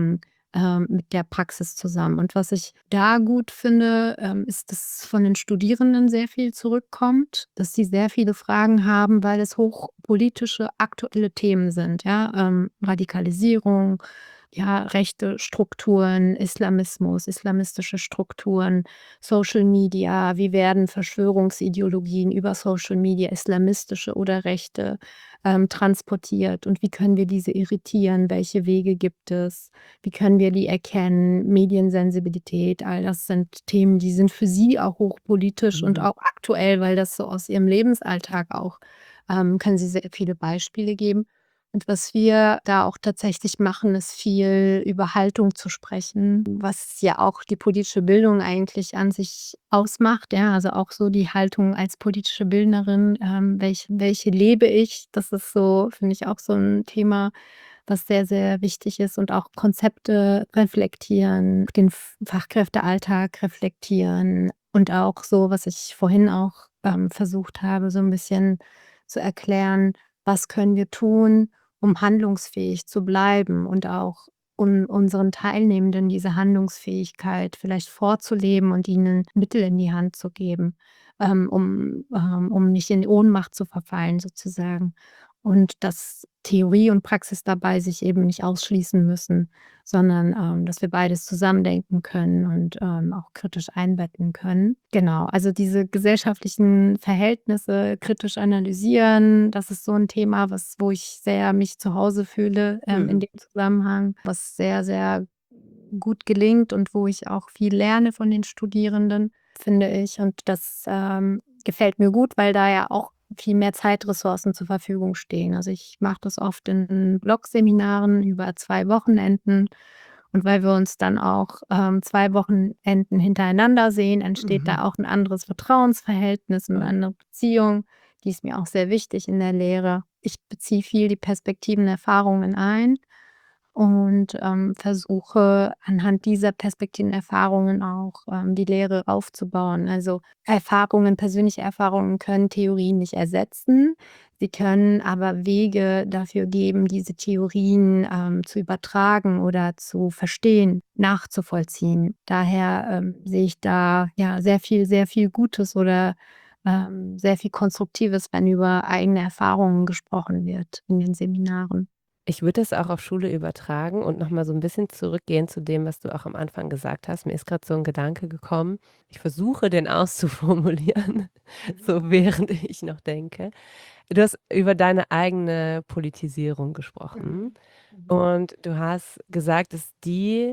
ähm, mit der Praxis zusammen. Und was ich da gut finde, ähm, ist, dass von den Studierenden sehr viel zurückkommt, dass sie sehr viele Fragen haben, weil es hochpolitische, aktuelle Themen sind, ja, ähm, Radikalisierung, ja, rechte Strukturen, Islamismus, islamistische Strukturen, Social Media, wie werden Verschwörungsideologien über Social Media, islamistische oder rechte, ähm, transportiert und wie können wir diese irritieren? Welche Wege gibt es? Wie können wir die erkennen? Mediensensibilität, all das sind Themen, die sind für sie auch hochpolitisch und Mhm. auch aktuell, weil das so aus ihrem Lebensalltag auch ähm, können sie sehr viele Beispiele geben. Und was wir da auch tatsächlich machen, ist viel über Haltung zu sprechen, was ja auch die politische Bildung eigentlich an sich ausmacht, ja, also auch so die Haltung als politische Bildnerin, ähm, welche welche lebe ich? Das ist so, finde ich, auch so 'n Thema, was sehr, sehr wichtig ist und auch Konzepte reflektieren, den F Fachkräftealltag reflektieren und auch so, was ich vorhin auch, ähm, versucht habe, so 'n bisschen zu erklären, was können wir tun, um handlungsfähig zu bleiben und auch un unseren Teilnehmenden diese Handlungsfähigkeit vielleicht vorzuleben und ihnen Mittel in die Hand zu geben, ähm, um ähm, um nicht in Ohnmacht zu verfallen sozusagen. Und dass Theorie und Praxis dabei sich eben nicht ausschließen müssen, sondern, ähm, dass wir beides zusammen denken können und, ähm, auch kritisch einbetten können. Genau, also diese gesellschaftlichen Verhältnisse kritisch analysieren, das ist so 'n Thema, was wo ich sehr mich zu Hause fühle, ähm, in Mhm. dem Zusammenhang, was sehr, sehr gut gelingt und wo ich auch viel lerne von den Studierenden, finde ich. Und das, ähm, gefällt mir gut, weil da ja auch viel mehr Zeitressourcen zur Verfügung stehen. Also, ich mache das oft in Blogseminaren über zwei Wochenenden und weil wir uns dann auch, ähm, zwei Wochenenden hintereinander sehen, entsteht Mhm. da auch 'n anderes Vertrauensverhältnis, 'ne Toll. andere Beziehung. Die ist mir auch sehr wichtig in der Lehre. Ich beziehe viel die Perspektiven, Erfahrungen ein und, ähm, versuche anhand dieser Perspektiven, Erfahrungen auch, ähm, die Lehre aufzubauen. Also, Erfahrungen persönliche Erfahrungen können Theorien nicht ersetzen. Sie können aber Wege dafür geben, diese Theorien, ähm, zu übertragen oder zu verstehen, nachzuvollziehen. Daher, ähm, sehe ich da, ja, sehr viel sehr viel Gutes oder, ähm, sehr viel Konstruktives, wenn über eigene Erfahrungen gesprochen wird in den Seminaren. Ich würde das auch auf Schule übertragen und noch mal so 'n bisschen zurückgehen zu dem, was du auch am Anfang gesagt hast. Mir ist grad so 'n Gedanke gekommen. Ich versuche, den auszuformulieren, so während ich noch denke. Du hast über deine eigene Politisierung gesprochen Mhm. Mhm. und du hast gesagt, dass die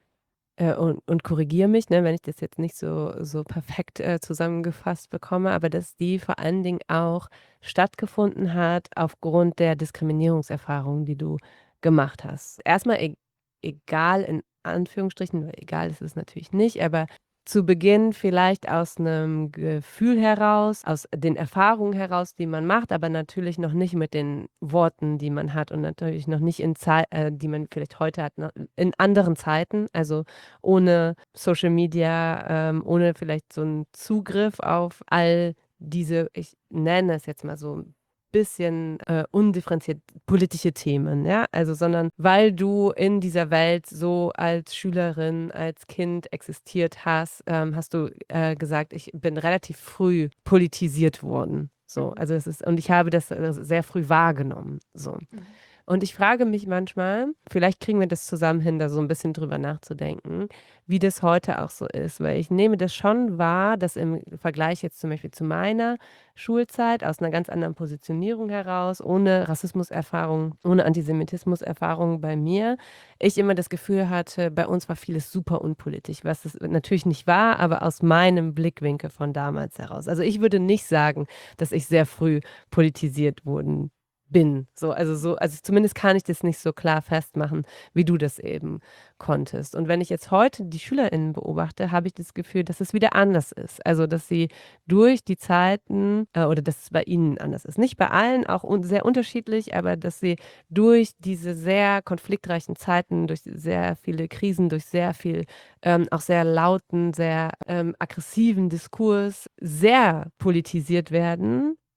äh, und und korrigiere mich, ne, wenn ich das jetzt nicht so so perfekt, äh, zusammengefasst bekomme, aber dass die vor allen Dingen auch stattgefunden hat aufgrund der Diskriminierungserfahrungen, die du gemacht hast. Erst mal e egal in Anführungsstrichen, weil egal ist es natürlich nicht, aber zu Beginn vielleicht aus 'nem Gefühl heraus, aus den Erfahrungen heraus, die man macht, aber natürlich noch nicht mit den Worten, die man hat und natürlich noch nicht in Zei äh, die man vielleicht heute hat, ne, in anderen Zeiten, also ohne Social Media, ähm, ohne vielleicht so 'n Zugriff auf all diese, ich nenne es jetzt mal so 'n bisschen, äh, undifferenziert politische Themen, ja? Also, sondern weil du in dieser Welt so als Schülerin, als Kind existiert hast, ähm, hast du, äh, gesagt: „Ich bin relativ früh politisiert worden“, so. Mhm. Also, es ist und ich habe das, äh, sehr früh wahrgenommen, so. Mhm. Und ich frage mich manchmal, vielleicht kriegen wir das zusammen hin, da so 'n bisschen drüber nachzudenken, wie das heute auch so ist, weil ich nehme das schon wahr, dass im Vergleich jetzt zum Beispiel zu meiner Schulzeit aus 'ner ganz anderen Positionierung heraus, ohne Rassismuserfahrung, ohne Antisemitismuserfahrung bei mir, ich immer das Gefühl hatte, bei uns war vieles super unpolitisch, was es natürlich nicht war, aber aus meinem Blickwinkel von damals heraus. Also, ich würde nicht sagen, dass ich sehr früh politisiert worden bin, so. Also, so also, zumindest kann ich das nicht so klar festmachen, wie du das eben konntest. Und wenn ich jetzt heute die SchülerInnen beobachte, habe ich das Gefühl, dass es wieder anders ist. Also, dass sie durch die Zeiten äh, oder dass es bei ihnen anders ist. Nicht bei allen, auch un sehr unterschiedlich, aber dass sie durch diese sehr konfliktreichen Zeiten, durch sehr viele Krisen, durch sehr viel, ähm, auch sehr lauten, sehr, ähm, aggressiven Diskurs sehr politisiert werden,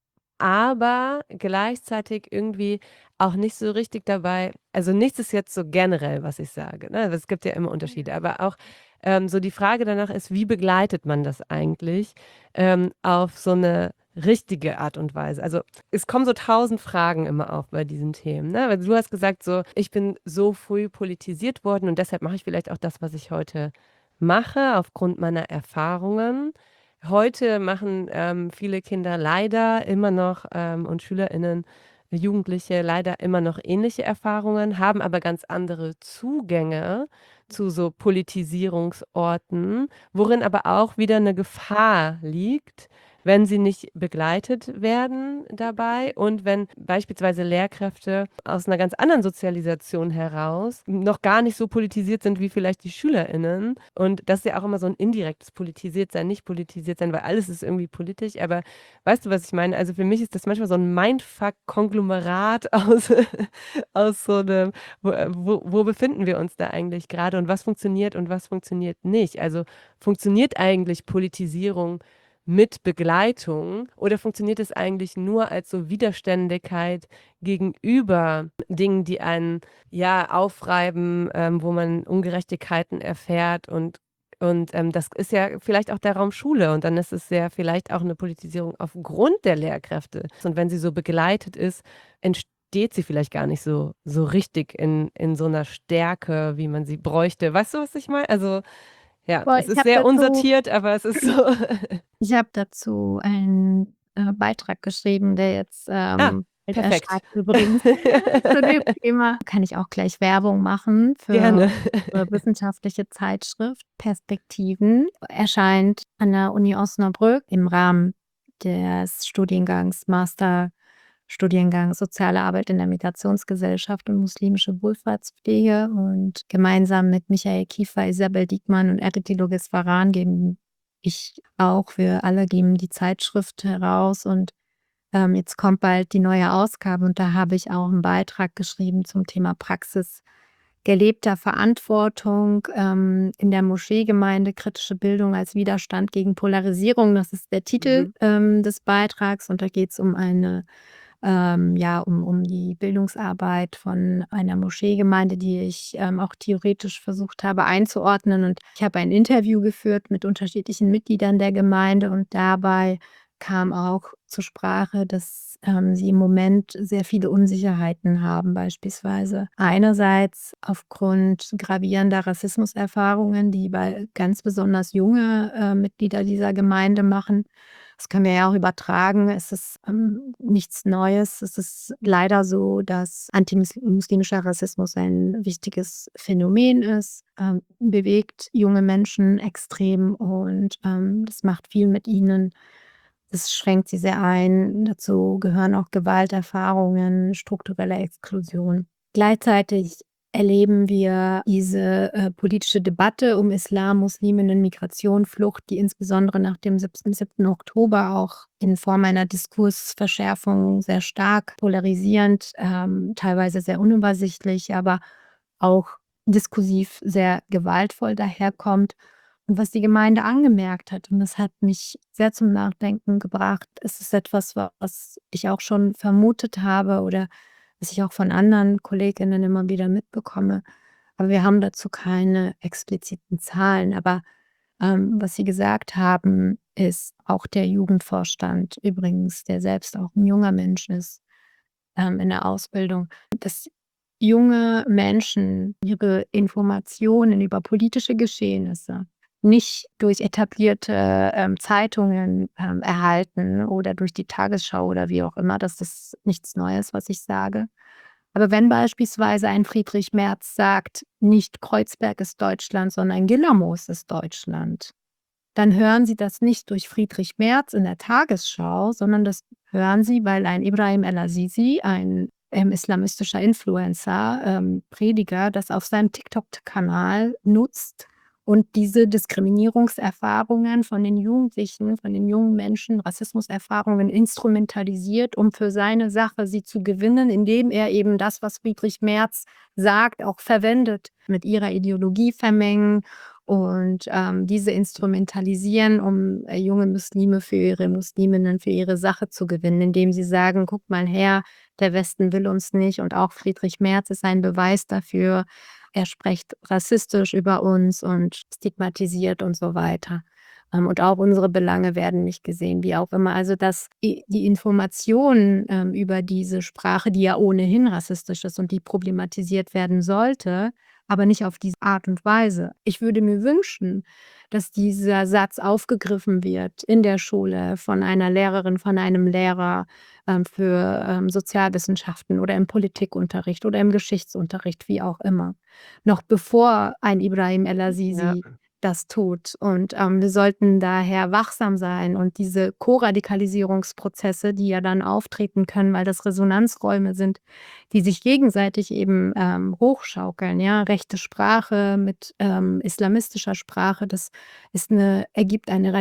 aber gleichzeitig irgendwie auch nicht so richtig dabei, also nichts ist jetzt so generell, was ich sage, ne? Es gibt ja immer Unterschiede, aber auch, ähm, so die Frage danach ist, wie begleitet man das eigentlich, ähm, auf so eine richtige Art und Weise? Also, es kommen so tausend Fragen immer auf bei diesen Themen, ne? Weil du hast gesagt so: „Ich bin so früh politisiert worden und deshalb mache ich vielleicht auch das, was ich heute mache, aufgrund meiner Erfahrungen.“ Heute machen, ähm, viele Kinder leider immer noch, ähm, und SchülerInnen, Jugendliche leider immer noch ähnliche Erfahrungen, haben aber ganz andere Zugänge zu so Politisierungsorten, worin aber auch wieder eine Gefahr liegt, wenn sie nicht begleitet werden dabei und wenn beispielsweise Lehrkräfte aus einer ganz anderen Sozialisation heraus noch gar nicht so politisiert sind wie vielleicht die SchülerInnen. Und das ist ja auch immer so ein indirektes Politisiertsein, nicht Politisiertsein, weil alles ist irgendwie politisch. Aber weißt du, was ich meine? Also, für mich ist das manchmal so ein Mindfuck-Konglomerat aus aus so 'nem wo äh, wo wo befinden wir uns da eigentlich gerade und was funktioniert und was funktioniert nicht? Also, funktioniert eigentlich Politisierung mit Begleitung oder funktioniert es eigentlich nur als so Widerständigkeit gegenüber Dingen, die einen, ja, aufreiben, ähm, wo man Ungerechtigkeiten erfährt und und, ähm, das ist ja vielleicht auch der Raum Schule und dann ist es ja vielleicht auch eine Politisierung aufgrund der Lehrkräfte. Und wenn sie so begleitet ist, entsteht sie vielleicht gar nicht so so richtig in in so einer Stärke, wie man sie bräuchte. Weißt du, was ich meine? Also, ja, Boah, es ich ist habe sehr dazu unsortiert, aber es ist so ich habe dazu einen, äh, Beitrag geschrieben, der jetzt, ah, ähm, bald perfekt. erscheint übrigens zu dem Thema. Kann ich auch gleich Werbung machen für Gerne. unsere wissenschaftliche Zeitschrift Perspektiven. Erscheint an der Uni Osnabrück im Rahmen des Studiengangs Master Studiengang Soziale Arbeit in der Migrationsgesellschaft und muslimische Wohlfahrtspflege und gemeinsam mit Michael Kiefer, Isabel Diekmann und Eretilo Gisfaran geben ich auch wir alle geben die Zeitschrift heraus und, ähm, jetzt kommt bald die neue Ausgabe und da habe ich auch 'n Beitrag geschrieben zum Thema Praxis gelebter Verantwortung, ähm, in der Moscheegemeinde, kritische Bildung als Widerstand gegen Polarisierung. Das ist der Titel, Mhm. ähm, des Beitrags und da geht's um eine ähm, ja, um um die Bildungsarbeit von einer Moscheegemeinde, die ich, ähm, auch theoretisch versucht habe einzuordnen. Und ich habe ein Interview geführt mit unterschiedlichen Mitgliedern der Gemeinde und dabei kam auch zur Sprache, dass, ähm, sie im Moment sehr viele Unsicherheiten haben, beispielsweise einerseits aufgrund gravierender Rassismuserfahrungen, die bei ganz besonders junge, äh, Mitglieder dieser Gemeinde machen. Das können wir ja auch übertragen. Es ist, ähm, nichts Neues. Es ist leider so, dass antimuslimischer Rassismus ein wichtiges Phänomen ist, ähm, bewegt junge Menschen extrem und, ähm, das macht viel mit ihnen. Das schränkt sie sehr ein. Dazu gehören auch Gewalterfahrungen, strukturelle Exklusion. Gleichzeitig erleben wir diese, äh, politische Debatte um Islam, Musliminnen, Migration, Flucht, die insbesondere nach dem siebten siebten Oktober auch in Form einer Diskursverschärfung sehr stark polarisierend, ähm, teilweise sehr unübersichtlich, aber auch diskursiv sehr gewaltvoll daherkommt. Und was die Gemeinde angemerkt hat, und das hat mich sehr zum Nachdenken gebracht, es ist etwas, was ich auch schon vermutet habe oder was ich auch von anderen Kolleginnen immer wieder mitbekomme. Aber wir haben dazu keine expliziten Zahlen. Aber, ähm, was sie gesagt haben, ist auch der Jugendvorstand übrigens, der selbst auch ein junger Mensch ist, ähm, in der Ausbildung, dass junge Menschen ihre Informationen über politische Geschehnisse nicht durch etablierte, ähm, Zeitungen, ähm, erhalten oder durch die Tagesschau oder wie auch immer. Das ist nichts Neues, was ich sage. Aber wenn beispielsweise ein Friedrich Merz sagt: „Nicht Kreuzberg ist Deutschland, sondern Gillermoos ist Deutschland“, dann hören Sie das nicht durch Friedrich Merz in der Tagesschau, sondern das hören Sie, weil ein Ibrahim El-Azizi, ein, ähm, islamistischer Influencer, ähm, Prediger, das auf seinem TikTok-Kanal nutzt, und diese Diskriminierungserfahrungen von den Jugendlichen, von den jungen Menschen, Rassismuserfahrungen instrumentalisiert, um für seine Sache sie zu gewinnen, indem er eben das, was Friedrich Merz sagt, auch verwendet, mit ihrer Ideologie vermengen und ähm, diese instrumentalisieren, um äh, junge Muslime für ihre Musliminnen, für ihre Sache zu gewinnen, indem sie sagen, guck mal her, der Westen will uns nicht, und auch Friedrich Merz ist ein Beweis dafür. Er spricht rassistisch über uns und stigmatisiert und so weiter. Ähm, und auch unsere Belange werden nicht gesehen, wie auch immer. Also dass i- die Informationen ähm, über diese Sprache, die ja ohnehin rassistisch ist und die problematisiert werden sollte, aber nicht auf diese Art und Weise. Ich würde mir wünschen, dass dieser Satz aufgegriffen wird in der Schule von einer Lehrerin, von einem Lehrer ähm, für ähm, Sozialwissenschaften oder im Politikunterricht oder im Geschichtsunterricht, wie auch immer. Noch bevor ein Ibrahim Ja. el-Azizi das tut. Und ähm, wir sollten daher wachsam sein und diese Co-Radikalisierungsprozesse, die ja dann auftreten können, weil das Resonanzräume sind, die sich gegenseitig eben ähm, hochschaukeln, ja, rechte Sprache mit ähm, islamistischer Sprache, das ist eine, ergibt eine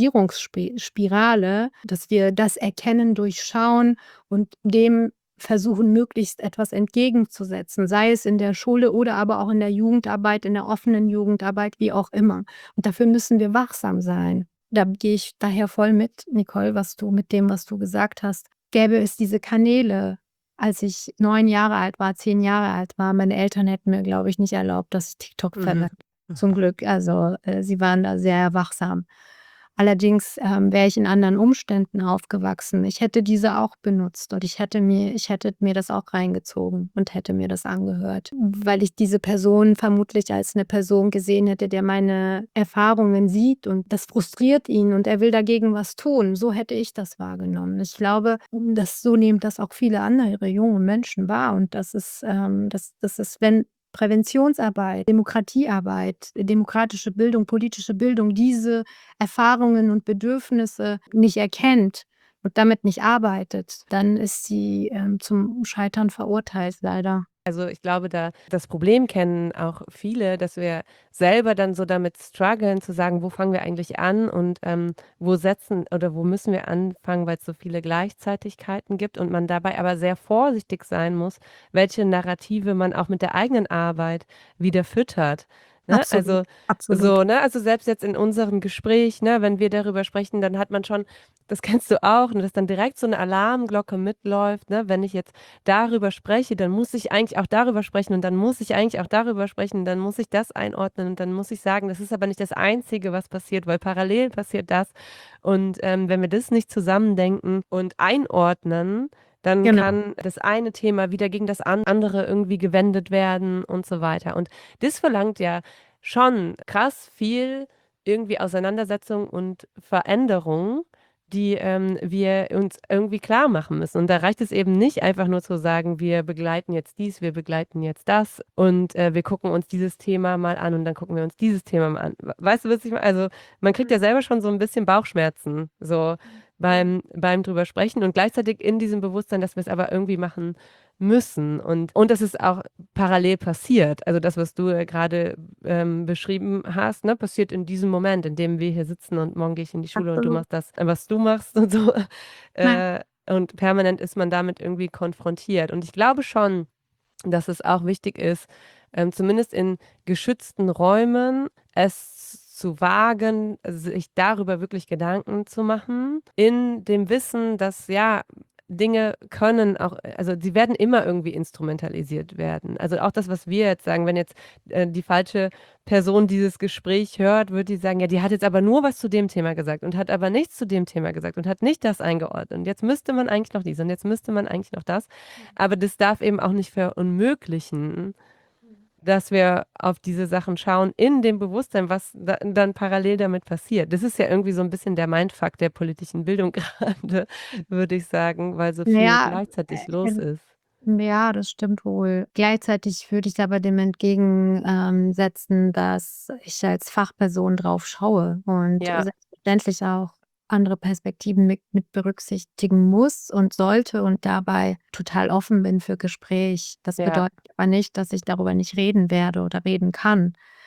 Radikalisierungsspirale, dass wir das erkennen, durchschauen und dem versuchen, möglichst etwas entgegenzusetzen, sei es in der Schule oder aber auch in der Jugendarbeit, in der offenen Jugendarbeit, wie auch immer. Und dafür müssen wir wachsam sein. Da gehe ich daher voll mit, Nicole, was du mit dem, was du gesagt hast. Gäbe es diese Kanäle, als ich neun Jahre alt war, zehn Jahre alt war, meine Eltern hätten mir, glaube ich, nicht erlaubt, dass ich TikTok Mhm. verwende. Zum Glück. Also äh, sie waren da sehr wachsam. Allerdings ähm, wäre ich in anderen Umständen aufgewachsen. Ich hätte diese auch benutzt und ich hätte mir, ich hätte mir das auch reingezogen und hätte mir das angehört, weil ich diese Person vermutlich als eine Person gesehen hätte, der meine Erfahrungen sieht und das frustriert ihn und er will dagegen was tun. So hätte ich das wahrgenommen. Ich glaube, dass so nehmen das auch viele andere junge Menschen wahr und das ist, ähm, das, das ist, wenn Präventionsarbeit, Demokratiearbeit, demokratische Bildung, politische Bildung diese Erfahrungen und Bedürfnisse nicht erkennt und damit nicht arbeitet, dann ist sie ähm, zum Scheitern verurteilt, leider. Also ich glaube, da das Problem kennen auch viele, dass wir selber dann so damit strugglen, zu sagen, wo fangen wir eigentlich an und ähm, wo setzen oder wo müssen wir anfangen, weil es so viele Gleichzeitigkeiten gibt und man dabei aber sehr vorsichtig sein muss, welche Narrative man auch mit der eigenen Arbeit wieder füttert. Ne? Absolut, Also absolut. so, ne, also selbst jetzt in unserem Gespräch, ne, wenn wir darüber sprechen, dann hat man schon, das kennst du auch, ne, dass dann direkt so eine Alarmglocke mitläuft, ne, wenn ich jetzt darüber spreche, dann muss ich eigentlich auch darüber sprechen und dann muss ich eigentlich auch darüber sprechen und dann muss ich das einordnen und dann muss ich sagen, das ist aber nicht das Einzige, was passiert, weil parallel passiert das. Und ähm, wenn wir das nicht zusammendenken und einordnen, dann Genau. kann das eine Thema wieder gegen das an- andere irgendwie gewendet werden und so weiter. Und das verlangt ja schon krass viel irgendwie Auseinandersetzung und Veränderung, die ähm, wir uns irgendwie klar machen müssen. Und da reicht es eben nicht einfach nur zu sagen, wir begleiten jetzt dies, wir begleiten jetzt das und äh, wir gucken uns dieses Thema mal an und dann gucken wir uns dieses Thema mal an. Weißt du, was ich meine? Also man kriegt ja selber schon so ein bisschen Bauchschmerzen, so beim, beim drüber sprechen und gleichzeitig in diesem Bewusstsein, dass wir es aber irgendwie machen müssen und, und dass es auch parallel passiert. Also das, was du äh, gerade ähm, beschrieben hast, ne, passiert in diesem Moment, in dem wir hier sitzen und morgen gehe ich in die Schule und du Absolut. machst das, äh, was du machst und so. Ja. Äh, und permanent ist man damit irgendwie konfrontiert. Und ich glaube schon, dass es auch wichtig ist, ähm, zumindest in geschützten Räumen es zu wagen, sich darüber wirklich Gedanken zu machen, in dem Wissen, dass ja, Dinge können auch, also sie werden immer irgendwie instrumentalisiert werden. Also auch das, was wir jetzt sagen, wenn jetzt äh, die falsche Person dieses Gespräch hört, wird die sagen, ja, die hat jetzt aber nur was zu dem Thema gesagt und hat aber nichts zu dem Thema gesagt und hat nicht das eingeordnet. Und jetzt müsste man eigentlich noch dies und jetzt müsste man eigentlich noch das. Aber das darf eben auch nicht verunmöglichen, dass wir auf diese Sachen schauen, in dem Bewusstsein, was da, dann parallel damit passiert. Das ist ja irgendwie so ein bisschen der Mindfuck der politischen Bildung gerade, würde ich sagen, weil so viel Ja, gleichzeitig äh, los ist. ja, das stimmt wohl. Gleichzeitig würde ich aber dem entgegensetzen, ähm, setzen, dass ich als Fachperson drauf schaue und Ja, selbstverständlich auch andere Perspektiven mit, mit berücksichtigen muss und sollte und dabei total offen bin für Gespräch. Das ja, bedeutet aber nicht, dass ich darüber nicht reden werde oder reden kann.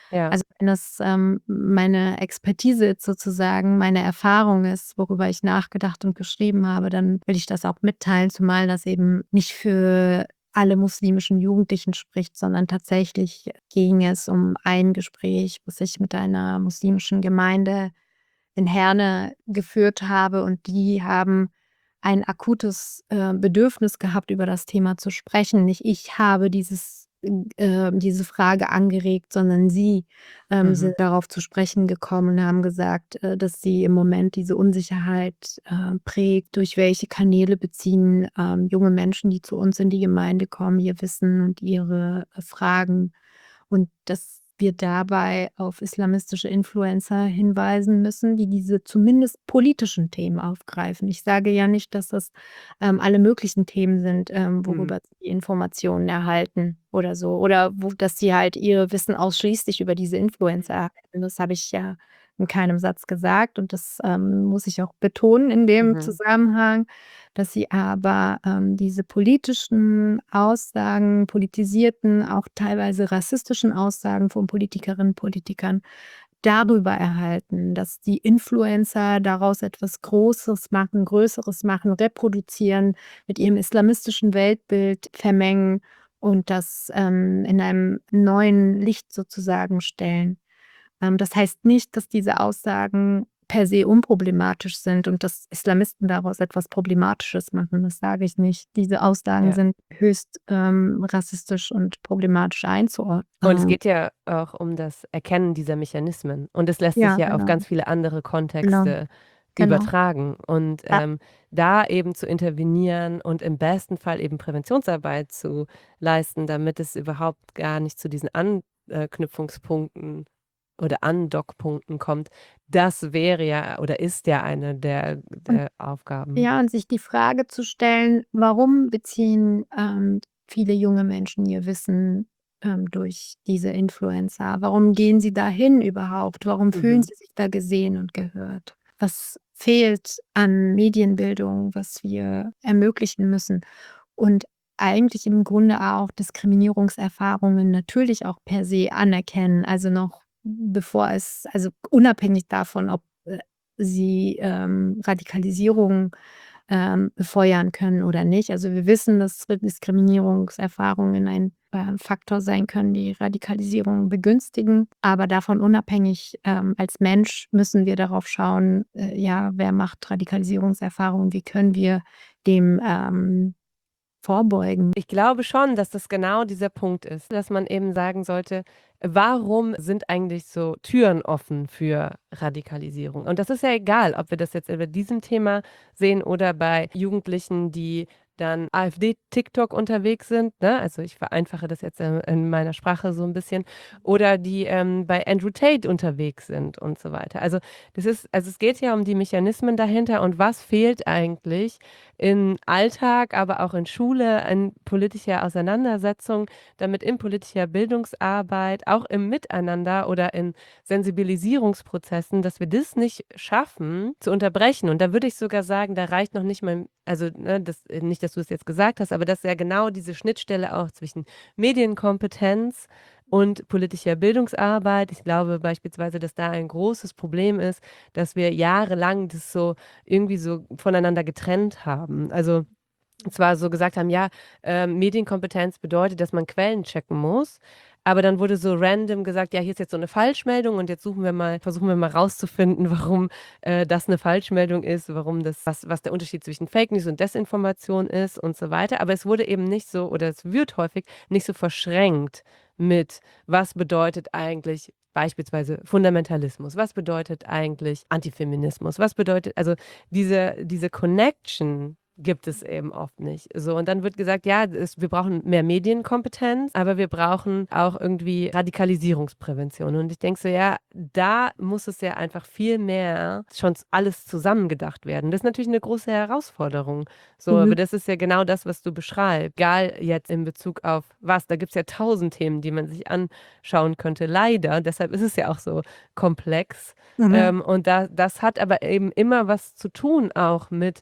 Ja. Also, wenn das, ähm, meine Expertise ist sozusagen, meine Erfahrung ist, worüber ich nachgedacht und geschrieben habe, dann will ich das auch mitteilen, zumal das eben nicht für alle muslimischen Jugendlichen spricht, sondern tatsächlich ging es um ein Gespräch, was ich mit einer muslimischen Gemeinde in Herne geführt habe, und die haben ein akutes, äh, Bedürfnis gehabt, über das Thema zu sprechen. Nicht ich habe dieses äh, diese Frage angeregt, sondern sie, ähm, Mhm. sind darauf zu sprechen gekommen und haben gesagt, äh, dass sie im Moment diese Unsicherheit, äh, prägt, durch welche Kanäle beziehen, ähm, junge Menschen, die zu uns in die Gemeinde kommen, ihr Wissen und ihre, äh, Fragen, und dass wir dabei auf islamistische Influencer hinweisen müssen, die diese zumindest politischen Themen aufgreifen. Ich sage ja nicht, dass das, ähm, alle möglichen Themen sind, ähm, Mhm. worüber sie Informationen erhalten oder so, oder wo dass sie halt ihr Wissen ausschließlich über diese Influencer erhalten. Das habe ich ja in keinem Satz gesagt, und das, ähm, muss ich auch betonen in dem Mhm. Zusammenhang, dass sie aber, ähm, diese politischen Aussagen, politisierten, auch teilweise rassistischen Aussagen von Politikerinnen, Politikern darüber erhalten, dass die Influencer daraus etwas Großes machen, Größeres machen, reproduzieren, mit ihrem islamistischen Weltbild vermengen und das, ähm, in einem neuen Licht sozusagen stellen. Ähm, das heißt nicht, dass diese Aussagen per se unproblematisch sind und dass Islamisten daraus etwas Problematisches machen. Das sage ich nicht. Diese Aussagen Ja. sind höchst, ähm, rassistisch und problematisch einzuordnen. Und es Ähm, geht ja auch um das Erkennen dieser Mechanismen. Und es lässt sich ja, ja auf genau, ganz viele andere genau, Kontexte genau. übertragen. Und, Ja, ähm, da eben zu intervenieren und im besten Fall eben Präventionsarbeit zu leisten, damit es überhaupt gar nicht zu diesen Anknüpfungspunkten oder Andockpunkten kommt, das wäre ja oder ist ja eine der und der Aufgaben. ja, und sich die Frage zu stellen: „Warum beziehen, ähm, viele junge Menschen ihr Wissen, ähm, durch diese Influencer? Warum gehen sie dahin überhaupt? Warum fühlen Mhm. sie sich da gesehen und gehört? Was fehlt an Medienbildung, was wir ermöglichen müssen?“ Und eigentlich im Grunde auch Diskriminierungserfahrungen natürlich auch per se anerkennen, also noch bevor es also unabhängig davon, ob, äh, sie, ähm, Radikalisierung, ähm, befeuern können oder nicht. Also, wir wissen, dass Diskriminierungserfahrungen ein, äh, Faktor sein können, die Radikalisierung begünstigen, aber davon unabhängig, ähm, als Mensch müssen wir darauf schauen, äh, ja, wer macht Radikalisierungserfahrungen? Wie können wir dem, ähm, vorbeugen? Ich glaube schon, dass das genau dieser Punkt ist, dass man eben sagen sollte: „Warum sind eigentlich so Türen offen für Radikalisierung?“ Und das ist ja egal, ob wir das jetzt über diesem Thema sehen oder bei Jugendlichen, die dann AfD, TikTok unterwegs sind, ne? Also, ich vereinfache das jetzt, äh, in meiner Sprache so 'n bisschen, oder die, ähm, bei Andrew Tate unterwegs sind und so weiter. Also, das ist also, es geht ja um die Mechanismen dahinter und was fehlt eigentlich in Alltag, aber auch in Schule, in politischer Auseinandersetzung, damit in politischer Bildungsarbeit, auch im Miteinander oder in Sensibilisierungsprozessen, dass wir das nicht schaffen zu unterbrechen. Und da würde ich sogar sagen, da reicht noch nicht mal also, ne, das nicht, dass du es jetzt gesagt hast, aber das ist ja genau diese Schnittstelle auch zwischen Medienkompetenz und politischer Bildungsarbeit. Ich glaube beispielsweise, dass da ein großes Problem ist, dass wir jahrelang das so irgendwie so voneinander getrennt haben. Also, zwar so gesagt haben: „Ja, ähm, Medienkompetenz bedeutet, dass man Quellen checken muss“, aber dann wurde so random gesagt: „Ja, hier ist jetzt so 'ne Falschmeldung und jetzt suchen wir mal versuchen wir mal rauszufinden, warum, äh, das 'ne Falschmeldung ist, warum das was was der Unterschied zwischen Fake News und Desinformation ist“ und so weiter. Aber es wurde eben nicht so oder es wird häufig nicht so verschränkt mit: Was bedeutet eigentlich beispielsweise Fundamentalismus? Was bedeutet eigentlich Antifeminismus? Was bedeutet also, diese diese Connection gibt es eben oft nicht. So, und dann wird gesagt: „Ja, es wir brauchen mehr Medienkompetenz, aber wir brauchen auch irgendwie Radikalisierungsprävention.“ Und ich denke so: „Ja, da muss es ja einfach viel mehr schon z alles zusammengedacht werden.“ Das ist natürlich 'ne große Herausforderung. So, aber Mhm. das ist ja genau das, was du beschreibst. Egal jetzt in Bezug auf was, da gibt's ja tausend Themen, die man sich anschauen könnte, leider. Deshalb ist es ja auch so komplex. Mhm. Ähm, und da das hat aber eben immer was zu tun auch mit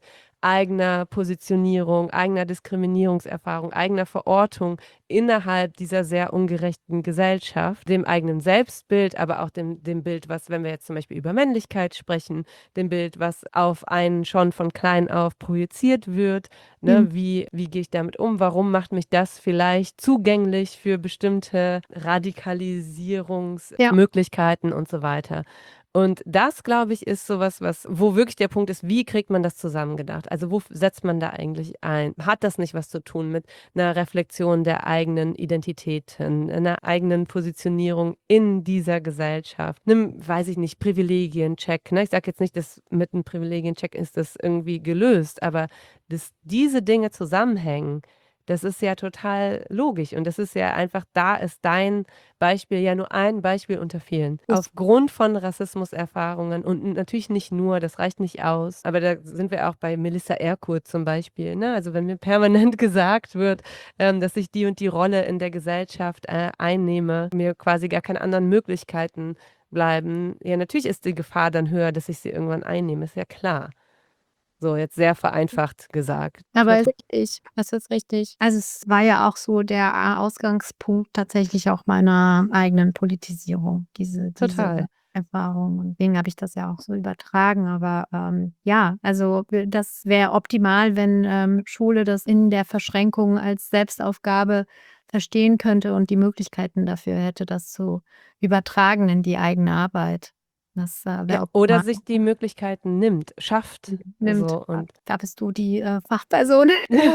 eigener Positionierung, eigener Diskriminierungserfahrung, eigener Verortung innerhalb dieser sehr ungerechten Gesellschaft, dem eigenen Selbstbild, aber auch dem dem Bild, was, wenn wir jetzt zum Beispiel über Männlichkeit sprechen, dem Bild, was auf einen schon von klein auf projiziert wird, Mhm. ne? Wie wie gehe ich damit um? Warum macht mich das vielleicht zugänglich für bestimmte Ja. Radikalisierungsmöglichkeiten und so weiter? Und das, glaube ich, ist so was, was wo wirklich der Punkt ist, wie kriegt man das zusammengedacht? Also, wo f setzt man da eigentlich ein? Hat das nicht was zu tun mit 'ner Reflexion der eigenen Identitäten, 'ner eigenen Positionierung in dieser Gesellschaft, 'nem, weiß ich nicht, Privilegiencheck, ne? Ich sage jetzt nicht, dass mit 'nem Privilegiencheck ist das irgendwie gelöst, aber dass diese Dinge zusammenhängen, das ist ja total logisch und das ist ja einfach da ist dein Beispiel ja nur ein Beispiel unter vielen. Das Aufgrund von Rassismuserfahrungen und n natürlich nicht nur, das reicht nicht aus, aber da sind wir auch bei Melissa Erkurt zum Beispiel, ne? Also, wenn mir permanent gesagt wird, ähm, dass ich die und die Rolle in der Gesellschaft, äh, einnehme, mir quasi gar keine anderen Möglichkeiten bleiben, ja, natürlich ist die Gefahr dann höher, dass ich sie irgendwann einnehme, ist ja klar. So, jetzt sehr vereinfacht gesagt. Aber ist richtig, das ist richtig. Also, es war ja auch so der A Ausgangspunkt tatsächlich auch meiner eigenen Politisierung, diese diese Total. Erfahrung. Und deswegen habe ich das ja auch so übertragen. Aber, ähm, ja, also, w das wäre optimal, wenn, ähm, Schule das in der Verschränkung als Selbstaufgabe verstehen könnte und die Möglichkeiten dafür hätte, das zu übertragen in die eigene Arbeit. Das, äh, Ja, wäre oder optimal. sich die Möglichkeiten nimmt, schafft, Nimmt. so und Da bist du die, äh, Fachperson.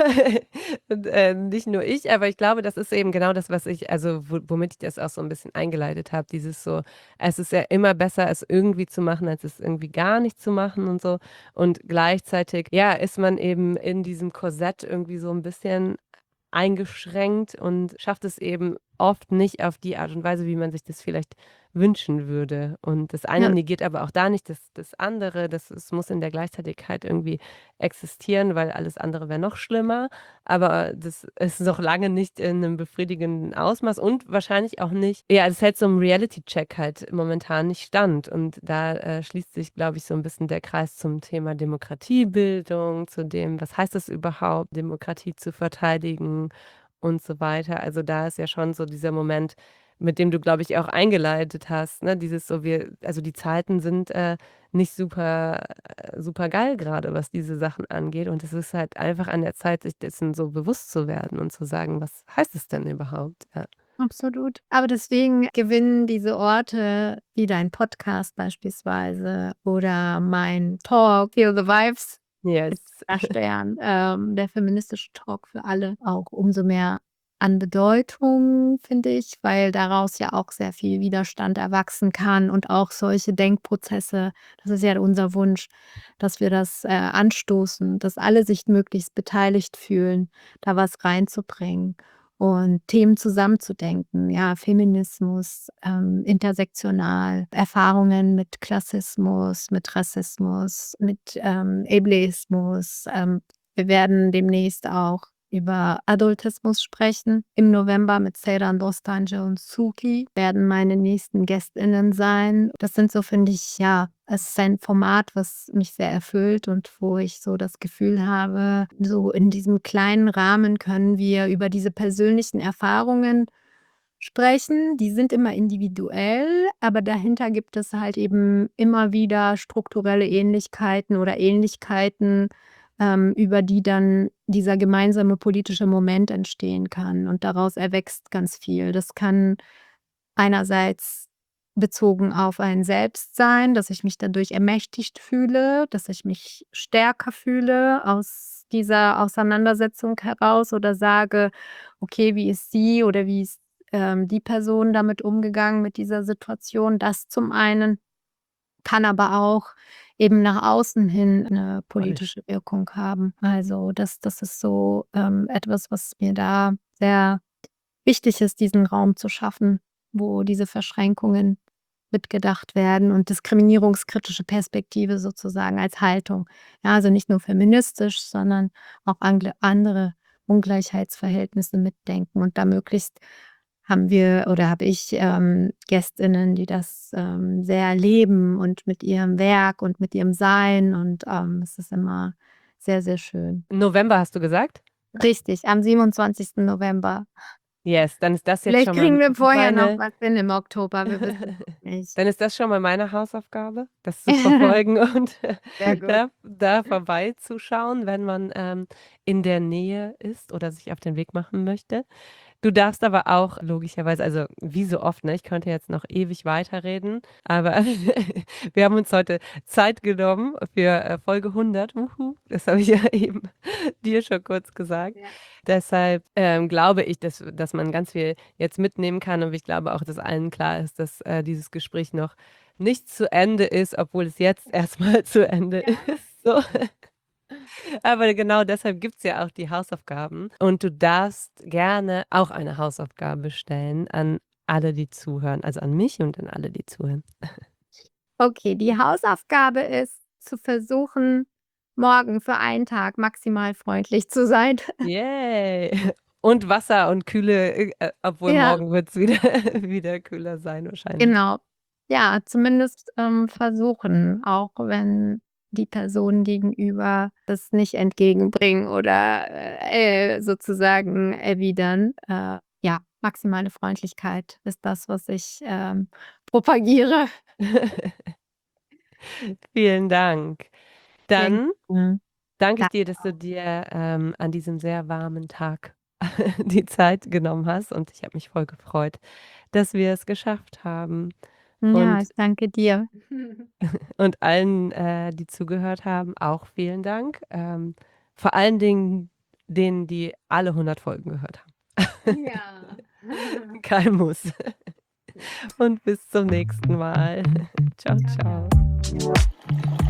und, äh, nicht nur ich, aber ich glaube, das ist eben genau das, was ich also, wo womit ich das auch so 'n bisschen eingeleitet habe, dieses so es ist ja immer besser, es irgendwie zu machen, als es irgendwie gar nicht zu machen und so. Und gleichzeitig, ja, ist man eben in diesem Korsett irgendwie so 'n bisschen eingeschränkt und schafft es eben oft nicht auf die Art und Weise, wie man sich das vielleicht wünschen würde. Und das eine Ja. negiert aber auch da nicht das das andere. Das es muss in der Gleichzeitigkeit irgendwie existieren, weil alles andere wäre noch schlimmer. Aber das ist noch lange nicht in 'nem befriedigenden Ausmaß und wahrscheinlich auch nicht ja, es hält so 'm Reality-Check halt momentan nicht stand. Und da, äh, schließt sich, glaube ich, so 'n bisschen der Kreis zum Thema Demokratiebildung, zu dem, was heißt es überhaupt, Demokratie zu verteidigen und so weiter. Also, da ist ja schon so dieser Moment, mit dem du, glaube ich, auch eingeleitet hast, ne? Dieses so wir also, die Zeiten sind, äh, nicht super äh, supergeil grade, was diese Sachen angeht. Und es ist halt einfach an der Zeit, sich dessen so bewusst zu werden und zu sagen: „Was heißt es denn überhaupt?“ Ja. Absolut. Aber deswegen gewinnen diese Orte wie dein Podcast beispielsweise oder mein Talk „Feel the Vibes“ mit Yes. Stern, ähm, der feministische Talk für alle auch umso mehr an Bedeutung, finde ich, weil daraus ja auch sehr viel Widerstand erwachsen kann und auch solche Denkprozesse. Das ist ja unser Wunsch, dass wir das, äh, anstoßen, dass alle sich möglichst beteiligt fühlen, da was reinzubringen und Themen zusammenzudenken. Ja, Feminismus, ähm, intersektional, Erfahrungen mit Klassismus, mit Rassismus, mit, ähm, Ableismus. Ähm, wir werden demnächst auch über Adultismus sprechen. Im November mit Seyran Bostancı und Suki werden meine nächsten GästInnen sein. Das sind so, finde ich ja, es ist ein Format, was mich sehr erfüllt und wo ich so das Gefühl habe, so in diesem kleinen Rahmen können wir über diese persönlichen Erfahrungen sprechen. Die sind immer individuell, aber dahinter gibt es halt eben immer wieder strukturelle Ähnlichkeiten oder Ähnlichkeiten, ähm, über die dann dieser gemeinsame politische Moment entstehen kann. Und daraus erwächst ganz viel. Das kann einerseits bezogen auf ein Selbst sein, dass ich mich dadurch ermächtigt fühle, dass ich mich stärker fühle aus dieser Auseinandersetzung heraus oder sage: „Okay, wie ist sie oder wie ist, ähm, die Person damit umgegangen mit dieser Situation?“ Das zum einen, kann aber auch eben nach außen hin 'ne Voll. politische Wirkung haben. Also, das das ist so, ähm, etwas, was mir da sehr wichtig ist, diesen Raum zu schaffen, wo diese Verschränkungen mitgedacht werden und diskriminierungskritische Perspektive sozusagen als Haltung. Ja, also, nicht nur feministisch, sondern auch angle andere Ungleichheitsverhältnisse mitdenken. Und da möglichst haben wir oder habe ich, ähm, GästInnen, die das, ähm, sehr leben und mit ihrem Werk und mit ihrem Sein und, ähm, es ist immer sehr, sehr schön. November hast du gesagt? Richtig, am siebenundzwanzigsten November. Yes, dann ist das jetzt Vielleicht schon mal kriegen wir vorher noch meine was hin im Oktober, wir wissen es nicht. Dann ist das schon mal meine Hausaufgabe, das zu verfolgen und Sehr gut. da da vorbeizuschauen, wenn man, ähm, in der Nähe ist oder sich auf den Weg machen möchte. Du darfst aber auch logischerweise also, wie so oft, ne, ich könnte jetzt noch ewig weiterreden, aber wir haben uns heute Zeit genommen für, äh, Folge hundert. Wuhu, das habe ich ja eben dir schon kurz gesagt. Ja. Deshalb, ähm, glaube ich, dass dass man ganz viel jetzt mitnehmen kann und ich glaube auch, dass allen klar ist, dass, äh, dieses Gespräch noch nicht zu Ende ist, obwohl es jetzt erst mal zu Ende Ja. ist, so. Aber genau deshalb gibt's ja auch die Hausaufgaben und du darfst gerne auch eine Hausaufgabe stellen an alle, die zuhören, also an mich und an alle, die zuhören. Okay, die Hausaufgabe ist, zu versuchen, morgen für einen Tag maximal freundlich zu sein. Yay. Und Wasser und kühle äh, äh, obwohl Ja. morgen wird's wieder wieder kühler sein wahrscheinlich. Genau. Ja, zumindest, ähm, versuchen, auch wenn die Personen gegenüber das nicht entgegenbringen oder, äh, sozusagen erwidern. Äh, ja, maximale Freundlichkeit ist das, was ich, ähm, propagiere. Vielen Dank. Sehr Dann gerne. danke ich Danke dir, dass du auch. dir, ähm, an diesem sehr warmen Tag die Zeit genommen hast und ich habe mich voll gefreut, dass wir es geschafft haben. Ja, Und ich danke dir. und allen, äh, die zugehört haben, auch vielen Dank. Ähm, vor allen Dingen denen, die alle hundert Folgen gehört haben. Ja. Kein Muss. Und bis zum nächsten Mal. Tschau, Tschau, tschau. tschau.